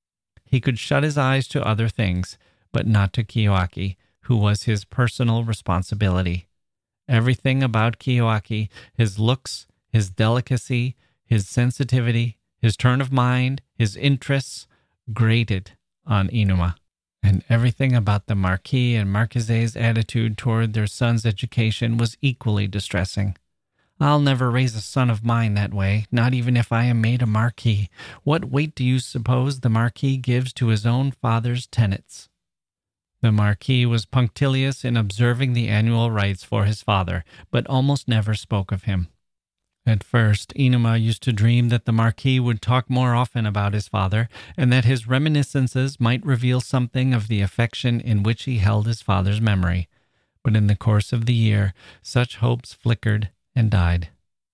He could shut his eyes to other things, but not to Kiyoaki, who was his personal responsibility. Everything about Kiyoaki, his looks, his delicacy, his sensitivity, his turn of mind, his interests, grated on Inuma. And everything about the Marquis and Marquise's attitude toward their son's education was equally distressing. "I'll never raise a son of mine that way, not even if I am made a Marquis. What weight do you suppose the Marquis gives to his own father's tenets?" The Marquis was punctilious in observing the annual rites for his father, but almost never spoke of him. At first, Inuma used to dream that the Marquis would talk more often about his father, and that his reminiscences might reveal something of the affection in which he held his father's memory. But in the course of the year, such hopes flickered and died.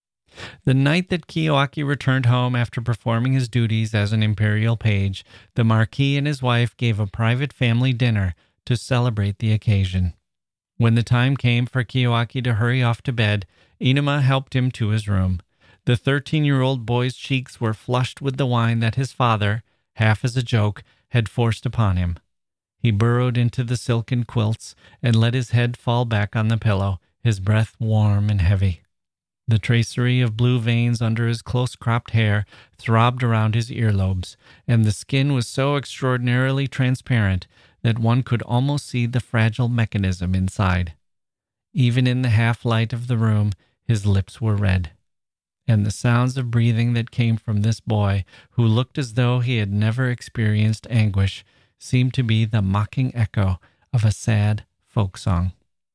The night that Kiyoaki returned home after performing his duties as an imperial page, the Marquis and his wife gave a private family dinner to celebrate the occasion. When the time came for Kiyoaki to hurry off to bed, Inuma helped him to his room. The 13-year-old boy's cheeks were flushed with the wine that his father, half as a joke, had forced upon him. He burrowed into the silken quilts and let his head fall back on the pillow, his breath warm and heavy. The tracery of blue veins under his close-cropped hair throbbed around his earlobes, and the skin was so extraordinarily transparent that one could almost see the fragile mechanism inside. Even in the half-light of the room, his lips were red. And the sounds of breathing that came from this boy, who looked as though he had never experienced anguish, seemed to be the mocking echo of a sad folk song.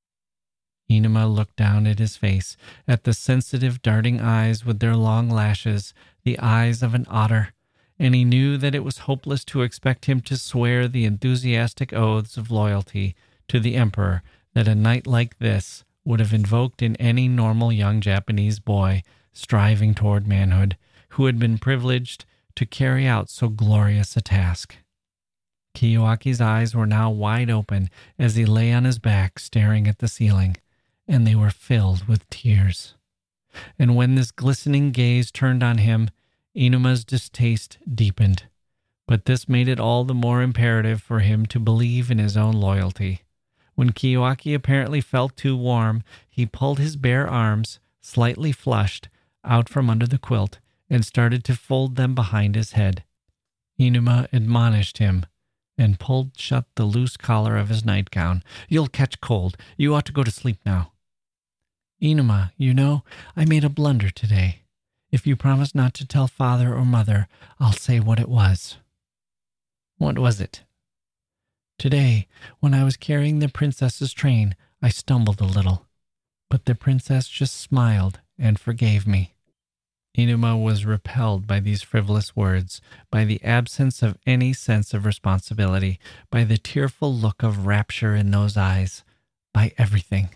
Inuma looked down at his face, at the sensitive darting eyes with their long lashes, the eyes of an otter, and he knew that it was hopeless to expect him to swear the enthusiastic oaths of loyalty to the emperor that a night like this would have invoked in any normal young Japanese boy striving toward manhood, who had been privileged to carry out so glorious a task. Kiyoaki's eyes were now wide open as he lay on his back staring at the ceiling, and they were filled with tears. And when this glistening gaze turned on him, Inuma's distaste deepened. But this made it all the more imperative for him to believe in his own loyalty. When Kiyoaki apparently felt too warm, he pulled his bare arms, slightly flushed, out from under the quilt and started to fold them behind his head. Inuma admonished him and pulled shut the loose collar of his nightgown. "You'll catch cold. You ought to go to sleep now." "Inuma, you know, I made a blunder today. If you promise not to tell father or mother, I'll say what it was." "What was it?" "Today, when I was carrying the princess's train, I stumbled a little, but the princess just smiled and forgave me." Inuma was repelled by these frivolous words, by the absence of any sense of responsibility, by the tearful look of rapture in those eyes, by everything.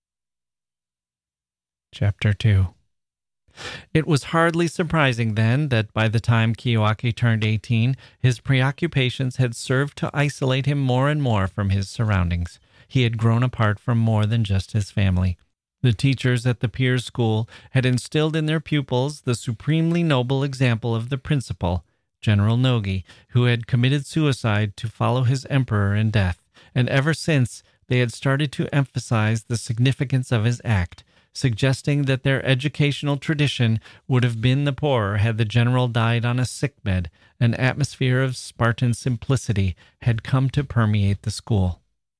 Chapter 2. It was hardly surprising then that by the time Kiyoaki turned 18, his preoccupations had served to isolate him more and more from his surroundings. He had grown apart from more than just his family. The teachers at the Piers School had instilled in their pupils the supremely noble example of the principal, General Nogi, who had committed suicide to follow his emperor in death, and ever since they had started to emphasize the significance of his act, suggesting that their educational tradition would have been the poorer had the general died on a sickbed. An atmosphere of Spartan simplicity had come to permeate the school.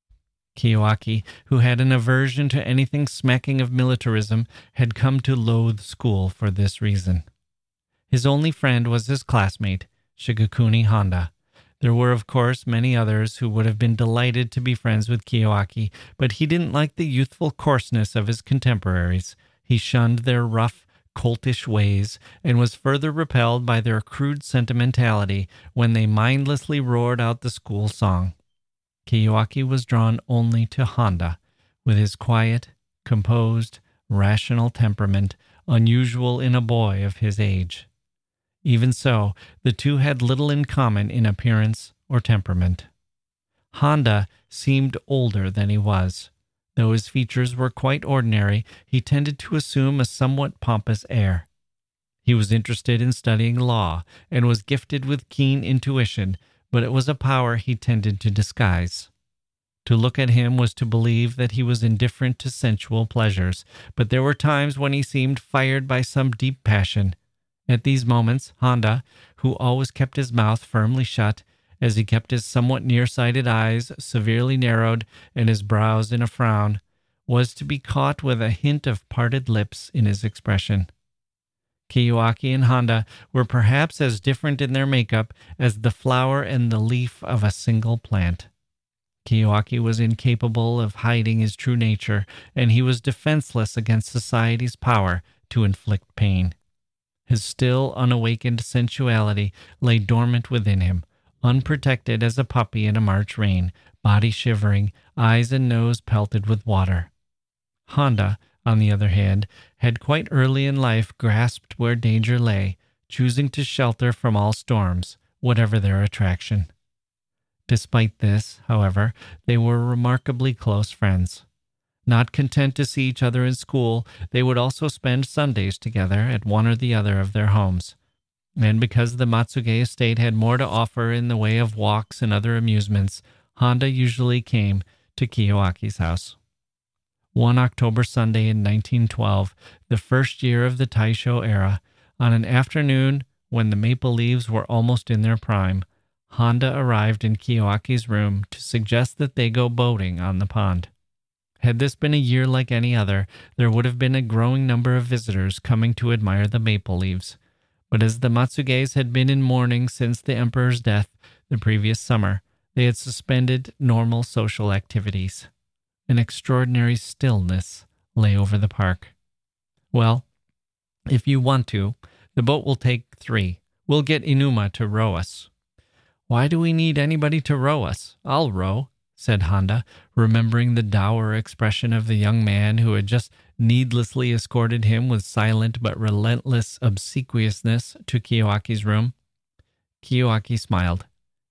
Kiyoaki, who had an aversion to anything smacking of militarism, had come to loathe school for this reason. His only friend was his classmate, Shigekuni Honda. There were, of course, many others who would have been delighted to be friends with Kiyoaki, but he didn't like the youthful coarseness of his contemporaries. He shunned their rough, coltish ways, and was further repelled by their crude sentimentality when they mindlessly roared out the school song. Kiyoaki was drawn only to Honda, with his quiet, composed, rational temperament, unusual in a boy of his age. Even so, the two had little in common in appearance or temperament. Honda seemed older than he was. Though his features were quite ordinary, he tended to assume a somewhat pompous air. He was interested in studying law and was gifted with keen intuition, but it was a power he tended to disguise. To look at him was to believe that he was indifferent to sensual pleasures, but there were times when he seemed fired by some deep passion. At these moments, Honda, who always kept his mouth firmly shut, as he kept his somewhat nearsighted eyes severely narrowed and his brows in a frown, was to be caught with a hint of parted lips in his expression. Kiyoaki and Honda were perhaps as different in their makeup as the flower and the leaf of a single plant. Kiyoaki was incapable of hiding his true nature, and he was defenseless against society's power to inflict pain. His still unawakened sensuality lay dormant within him, unprotected as a puppy in a March rain, body shivering, eyes and nose pelted with water. Honda, on the other hand, had quite early in life grasped where danger lay, choosing to shelter from all storms, whatever their attraction. Despite this, however, they were remarkably close friends. Not content to see each other in school, they would also spend Sundays together at one or the other of their homes. And because the Matsuge estate had more to offer in the way of walks and other amusements, Honda usually came to Kiyoaki's house. One October Sunday in 1912, the first year of the Taisho era, on an afternoon when the maple leaves were almost in their prime, Honda arrived in Kiyoaki's room to suggest that they go boating on the pond. Had this been a year like any other, there would have been a growing number of visitors coming to admire the maple leaves. But as the Matsuges had been in mourning since the emperor's death the previous summer, they had suspended normal social activities. An extraordinary stillness lay over the park. "Well, if you want to, the boat will take 3. We'll get Inuma to row us." "Why do we need anybody to row us? I'll row," said Honda, remembering the dour expression of the young man who had just needlessly escorted him with silent but relentless obsequiousness to Kiyoaki's room. Kiyoaki smiled.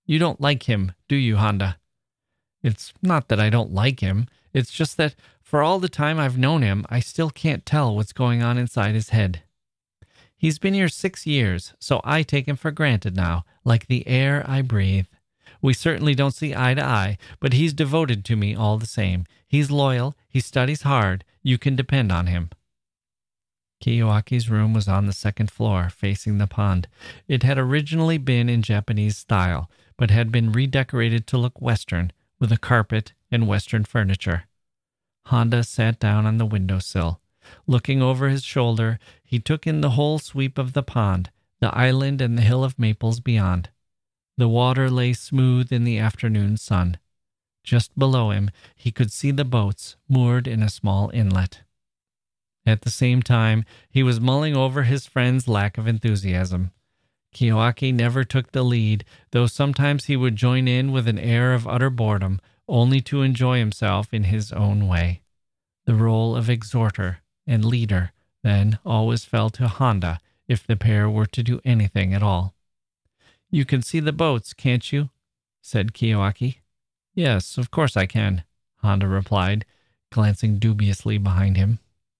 You don't like him, do you, Honda? It's not that I don't like him. It's just that for all the time I've known him, I still can't tell what's going on inside his head. He's been here 6 years, so I take him for granted now, like the air I breathe. We certainly don't see eye to eye, but he's devoted to me all the same. He's loyal, he studies hard, you can depend on him. Kiyoaki's room was on the second floor, facing the pond. It had originally been in Japanese style, but had been redecorated to look Western, with a carpet and Western furniture. Honda sat down on the windowsill. Looking over his shoulder, he took in the whole sweep of the pond, the island and the hill of maples beyond. The water lay smooth in the afternoon sun. Just below him, he could see the boats moored in a small inlet. At the same time, he was mulling over his friend's lack of enthusiasm. Kiyoaki never took the lead, though sometimes he would join in with an air of utter boredom, only to enjoy himself in his own way. The role of exhorter and leader, then, always fell to Honda if the pair were to do anything at all. "You can see the boats, can't you?" said Kiyoaki. "Yes, of course I can," Honda replied, glancing dubiously behind him.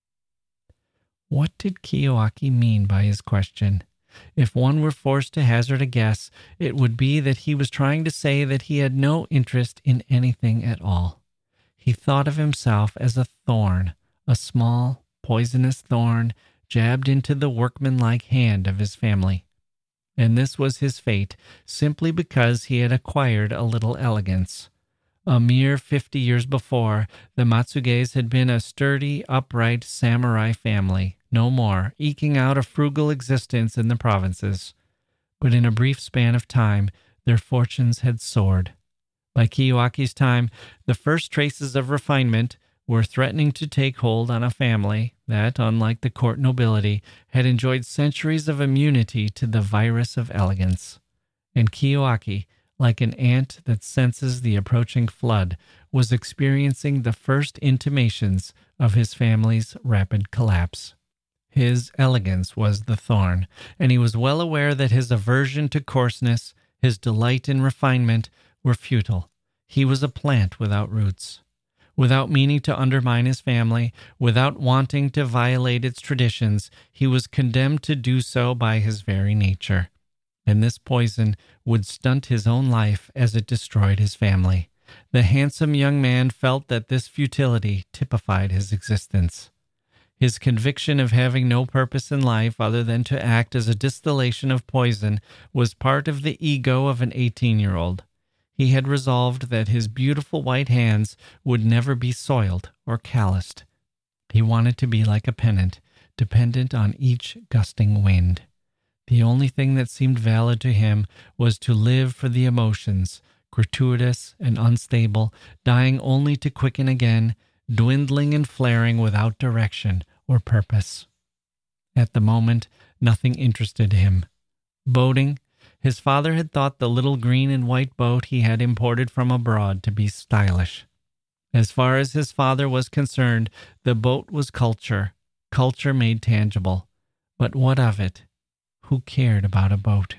What did Kiyoaki mean by his question? If one were forced to hazard a guess, it would be that he was trying to say that he had no interest in anything at all. He thought of himself as a thorn, a small, poisonous thorn jabbed into the workmanlike hand of his family. And this was his fate, simply because he had acquired a little elegance. A mere 50 years before, the Matsugeis had been a sturdy, upright samurai family, no more, eking out a frugal existence in the provinces. But in a brief span of time, their fortunes had soared. By Kiyoaki's time, the first traces of refinement were threatening to take hold on a family that, unlike the court nobility, had enjoyed centuries of immunity to the virus of elegance. And Kiyoaki, like an ant that senses the approaching flood, was experiencing the first intimations of his family's rapid collapse. His elegance was the thorn, and he was well aware that his aversion to coarseness, his delight in refinement, were futile. He was a plant without roots. Without meaning to undermine his family, without wanting to violate its traditions, he was condemned to do so by his very nature. And this poison would stunt his own life as it destroyed his family. The handsome young man felt that this futility typified his existence. His conviction of having no purpose in life other than to act as a distillation of poison was part of the ego of an 18-year-old. He had resolved that his beautiful white hands would never be soiled or calloused. He wanted to be like a pennant, dependent on each gusting wind. The only thing that seemed valid to him was to live for the emotions, gratuitous and unstable, dying only to quicken again, dwindling and flaring without direction or purpose. At the moment, nothing interested him. Boating, his father had thought the little green and white boat he had imported from abroad to be stylish. As far as his father was concerned, the boat was culture made tangible. But what of it? Who cared about a boat?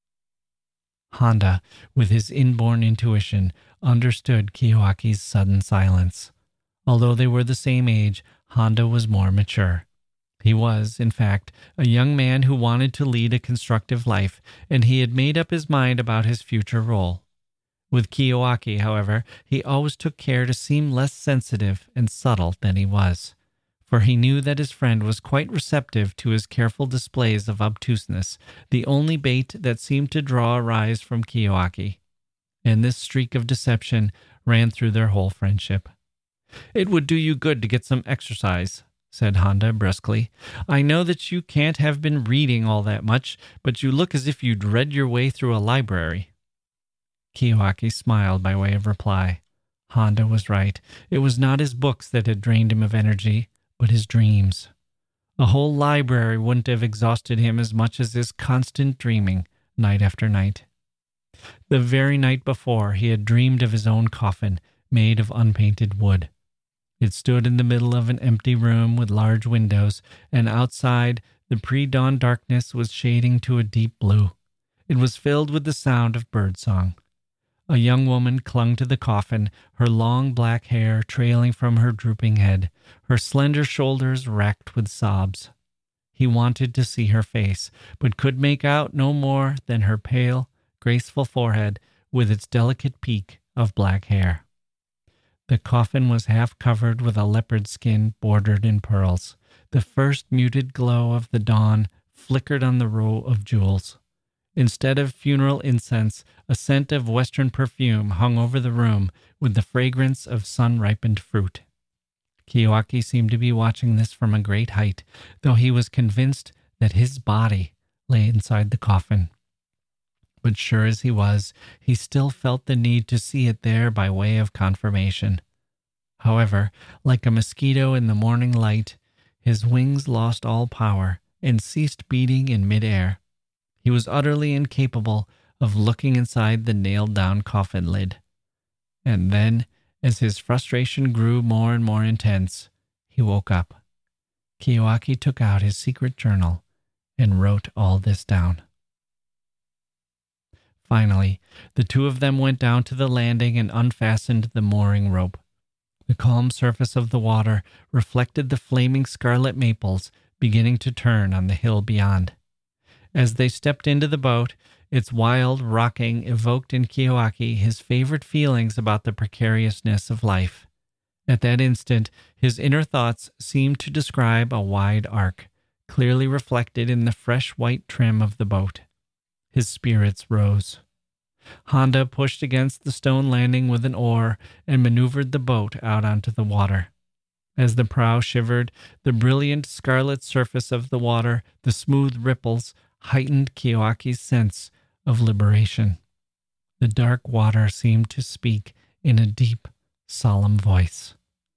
Honda, with his inborn intuition, understood Kiyoaki's sudden silence. Although they were the same age, Honda was more mature. He was, in fact, a young man who wanted to lead a constructive life, and he had made up his mind about his future role. With Kiyoaki, however, he always took care to seem less sensitive and subtle than he was, for he knew that his friend was quite receptive to his careful displays of obtuseness, the only bait that seemed to draw a rise from Kiyoaki. And this streak of deception ran through their whole friendship. "It would do you good to get some exercise," said Honda briskly. "I know that you can't have been reading all that much, but you look as if you'd read your way through a library." Kiyoaki smiled by way of reply. Honda was right. It was not his books that had drained him of energy, but his dreams. A whole library wouldn't have exhausted him as much as his constant dreaming, night after night. The very night before, he had dreamed of his own coffin, made of unpainted wood. It stood in the middle of an empty room with large windows, and outside, the pre-dawn darkness was shading to a deep blue. It was filled with the sound of birdsong. A young woman clung to the coffin, her long black hair trailing from her drooping head, her slender shoulders racked with sobs. He wanted to see her face, but could make out no more than her pale, graceful forehead with its delicate peak of black hair. The coffin was half covered with a leopard skin bordered in pearls. The first muted glow of the dawn flickered on the row of jewels. Instead of funeral incense, a scent of Western perfume hung over the room with the fragrance of sun-ripened fruit. Kiyoaki seemed to be watching this from a great height, though he was convinced that his body lay inside the coffin. But sure as he was, he still felt the need to see it there by way of confirmation. However, like a mosquito in the morning light, his wings lost all power and ceased beating in midair. He was utterly incapable of looking inside the nailed-down coffin lid. And then, as his frustration grew more and more intense, he woke up. Kiyoaki took out his secret journal and wrote all this down. Finally, the two of them went down to the landing and unfastened the mooring rope. The calm surface of the water reflected the flaming scarlet maples beginning to turn on the hill beyond. As they stepped into the boat, its wild rocking evoked in Kiyoaki his favorite feelings about the precariousness of life. At that instant, his inner thoughts seemed to describe a wide arc, clearly reflected in the fresh white trim of the boat. His spirits rose. Honda pushed against the stone landing with an oar and maneuvered the boat out onto the water. As the prow shivered, the brilliant scarlet surface of the water, the smooth ripples, heightened Kiyoaki's sense of liberation. The dark water seemed to speak in a deep, solemn voice.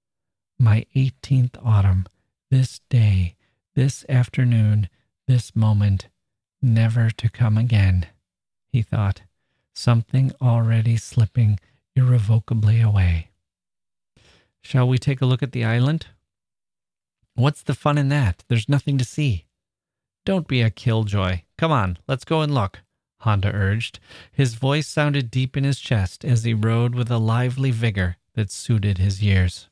My 18th autumn, this day, this afternoon, this moment, never to come again, he thought, something already slipping irrevocably away. Shall we take a look at the island? What's the fun in that? There's nothing to see. Don't be a killjoy. Come on, let's go and look, Honda urged. His voice sounded deep in his chest as he rode with a lively vigor that suited his years.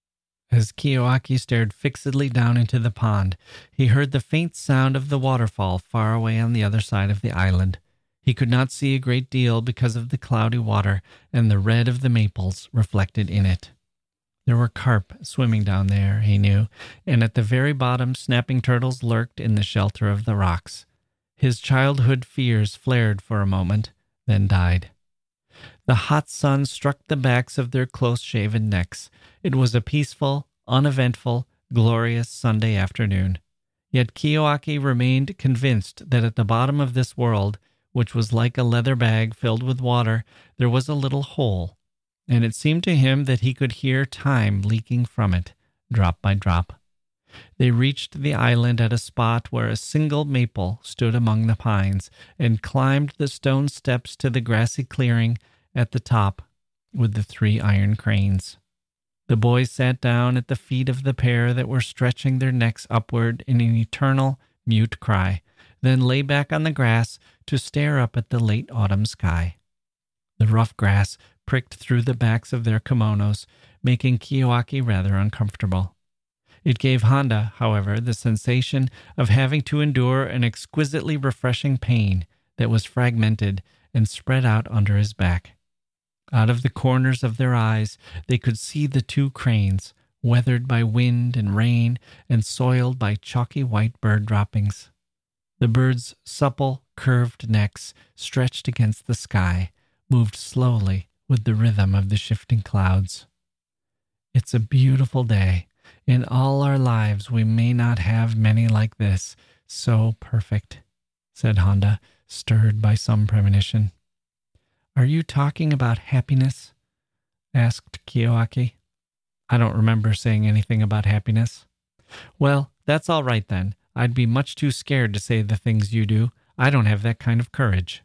As Kiyoaki stared fixedly down into the pond, he heard the faint sound of the waterfall far away on the other side of the island. He could not see a great deal because of the cloudy water and the red of the maples reflected in it. There were carp swimming down there, he knew, and at the very bottom snapping turtles lurked in the shelter of the rocks. His childhood fears flared for a moment, then died. The hot sun struck the backs of their close-shaven necks. It was a peaceful, uneventful, glorious Sunday afternoon. Yet Kiyoaki remained convinced that at the bottom of this world, which was like a leather bag filled with water, there was a little hole, and it seemed to him that he could hear time leaking from it, drop by drop. They reached the island at a spot where a single maple stood among the pines, and climbed the stone steps to the grassy clearing at the top with the 3 iron cranes. The boys sat down at the feet of the pair that were stretching their necks upward in an eternal, mute cry, then lay back on the grass to stare up at the late autumn sky. The rough grass pricked through the backs of their kimonos, making Kiyoaki rather uncomfortable. It gave Honda, however, the sensation of having to endure an exquisitely refreshing pain that was fragmented and spread out under his back. Out of the corners of their eyes, they could see the 2 cranes, weathered by wind and rain and soiled by chalky white bird droppings. The birds' supple, curved necks, stretched against the sky, moved slowly with the rhythm of the shifting clouds. It's a beautiful day. In all our lives, we may not have many like this, so perfect, said Honda, stirred by some premonition. Are you talking about happiness? Asked Kiyoaki. I don't remember saying anything about happiness. Well, that's all right then. I'd be much too scared to say the things you do. I don't have that kind of courage.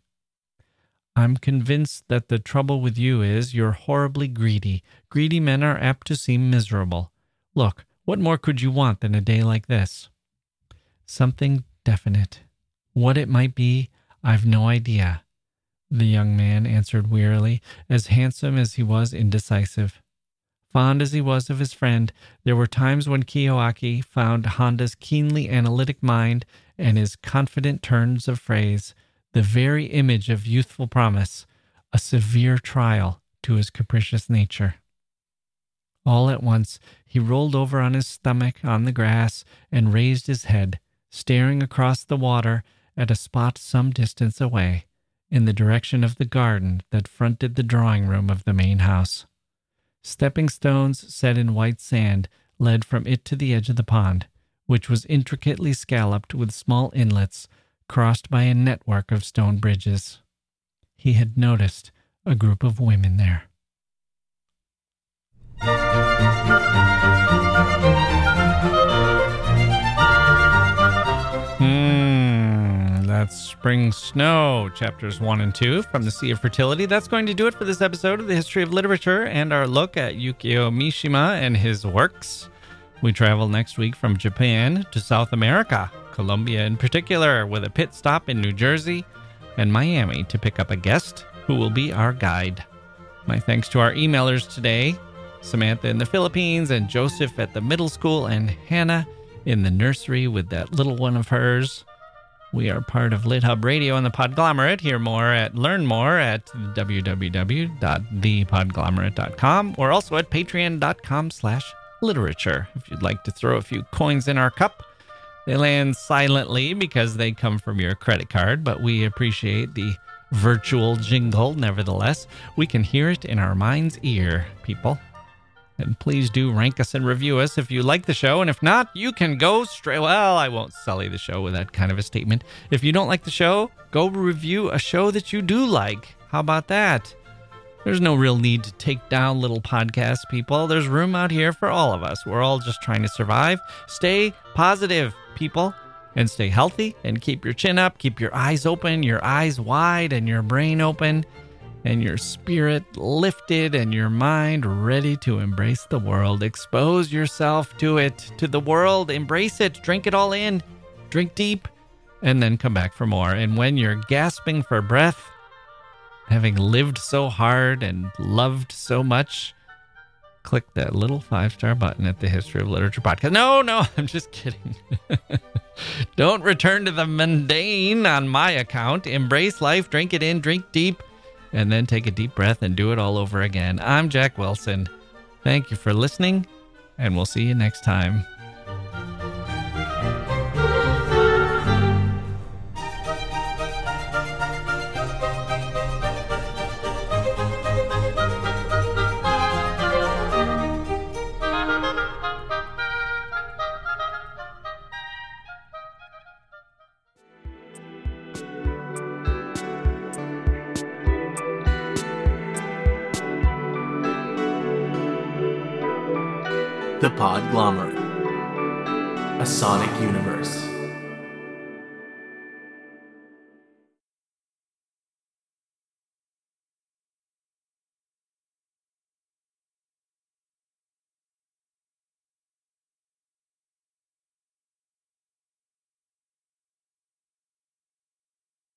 I'm convinced that the trouble with you is you're horribly greedy. Greedy men are apt to seem miserable. Look, what more could you want than a day like this? Something definite. What it might be, I've no idea. the young man answered wearily, as handsome as he was indecisive. Fond as he was of his friend, there were times when Kiyoaki found Honda's keenly analytic mind and his confident turns of phrase the very image of youthful promise, a severe trial to his capricious nature. All at once, he rolled over on his stomach on the grass and raised his head, staring across the water at a spot some distance away, in the direction of the garden that fronted the drawing room of the main house. Stepping stones set in white sand led from it to the edge of the pond, which was intricately scalloped with small inlets crossed by a network of stone bridges. He had noticed a group of women there. That's Spring Snow, chapters 1 and 2 from The Sea of Fertility. That's going to do it for this episode of the History of Literature and our look at Yukio Mishima and his works. We travel next week from Japan to South America, Colombia in particular, with a pit stop in New Jersey and Miami to pick up a guest who will be our guide. My thanks to our emailers today, Samantha in the Philippines and Joseph at the middle school and Hannah in the nursery with that little one of hers. We are part of LitHub Radio and the Podglomerate. Learn more at www.thepodglomerate.com or also at patreon.com/literature. If you'd like to throw a few coins in our cup, they land silently because they come from your credit card, but we appreciate the virtual jingle nevertheless. We can hear it in our mind's ear, people. And please do rank us and review us if you like the show. And if not, you can go straight. Well, I won't sully the show with that kind of a statement. If you don't like the show, go review a show that you do like. How about that? There's no real need to take down little podcast people. There's room out here for all of us. We're all just trying to survive. Stay positive, people, and stay healthy and keep your chin up. Keep your eyes open, your eyes wide, and your brain open. And your spirit lifted and your mind ready to embrace the world. Expose yourself to it, to the world. Embrace it. Drink it all in. Drink deep. And then come back for more. And when you're gasping for breath, having lived so hard and loved so much, click that little 5-star button at the History of Literature podcast. No, I'm just kidding. Don't return to the mundane on my account. Embrace life. Drink it in. Drink deep. And then take a deep breath and do it all over again. I'm Jack Wilson. Thank you for listening, and we'll see you next time. The Podglomerate, a sonic universe.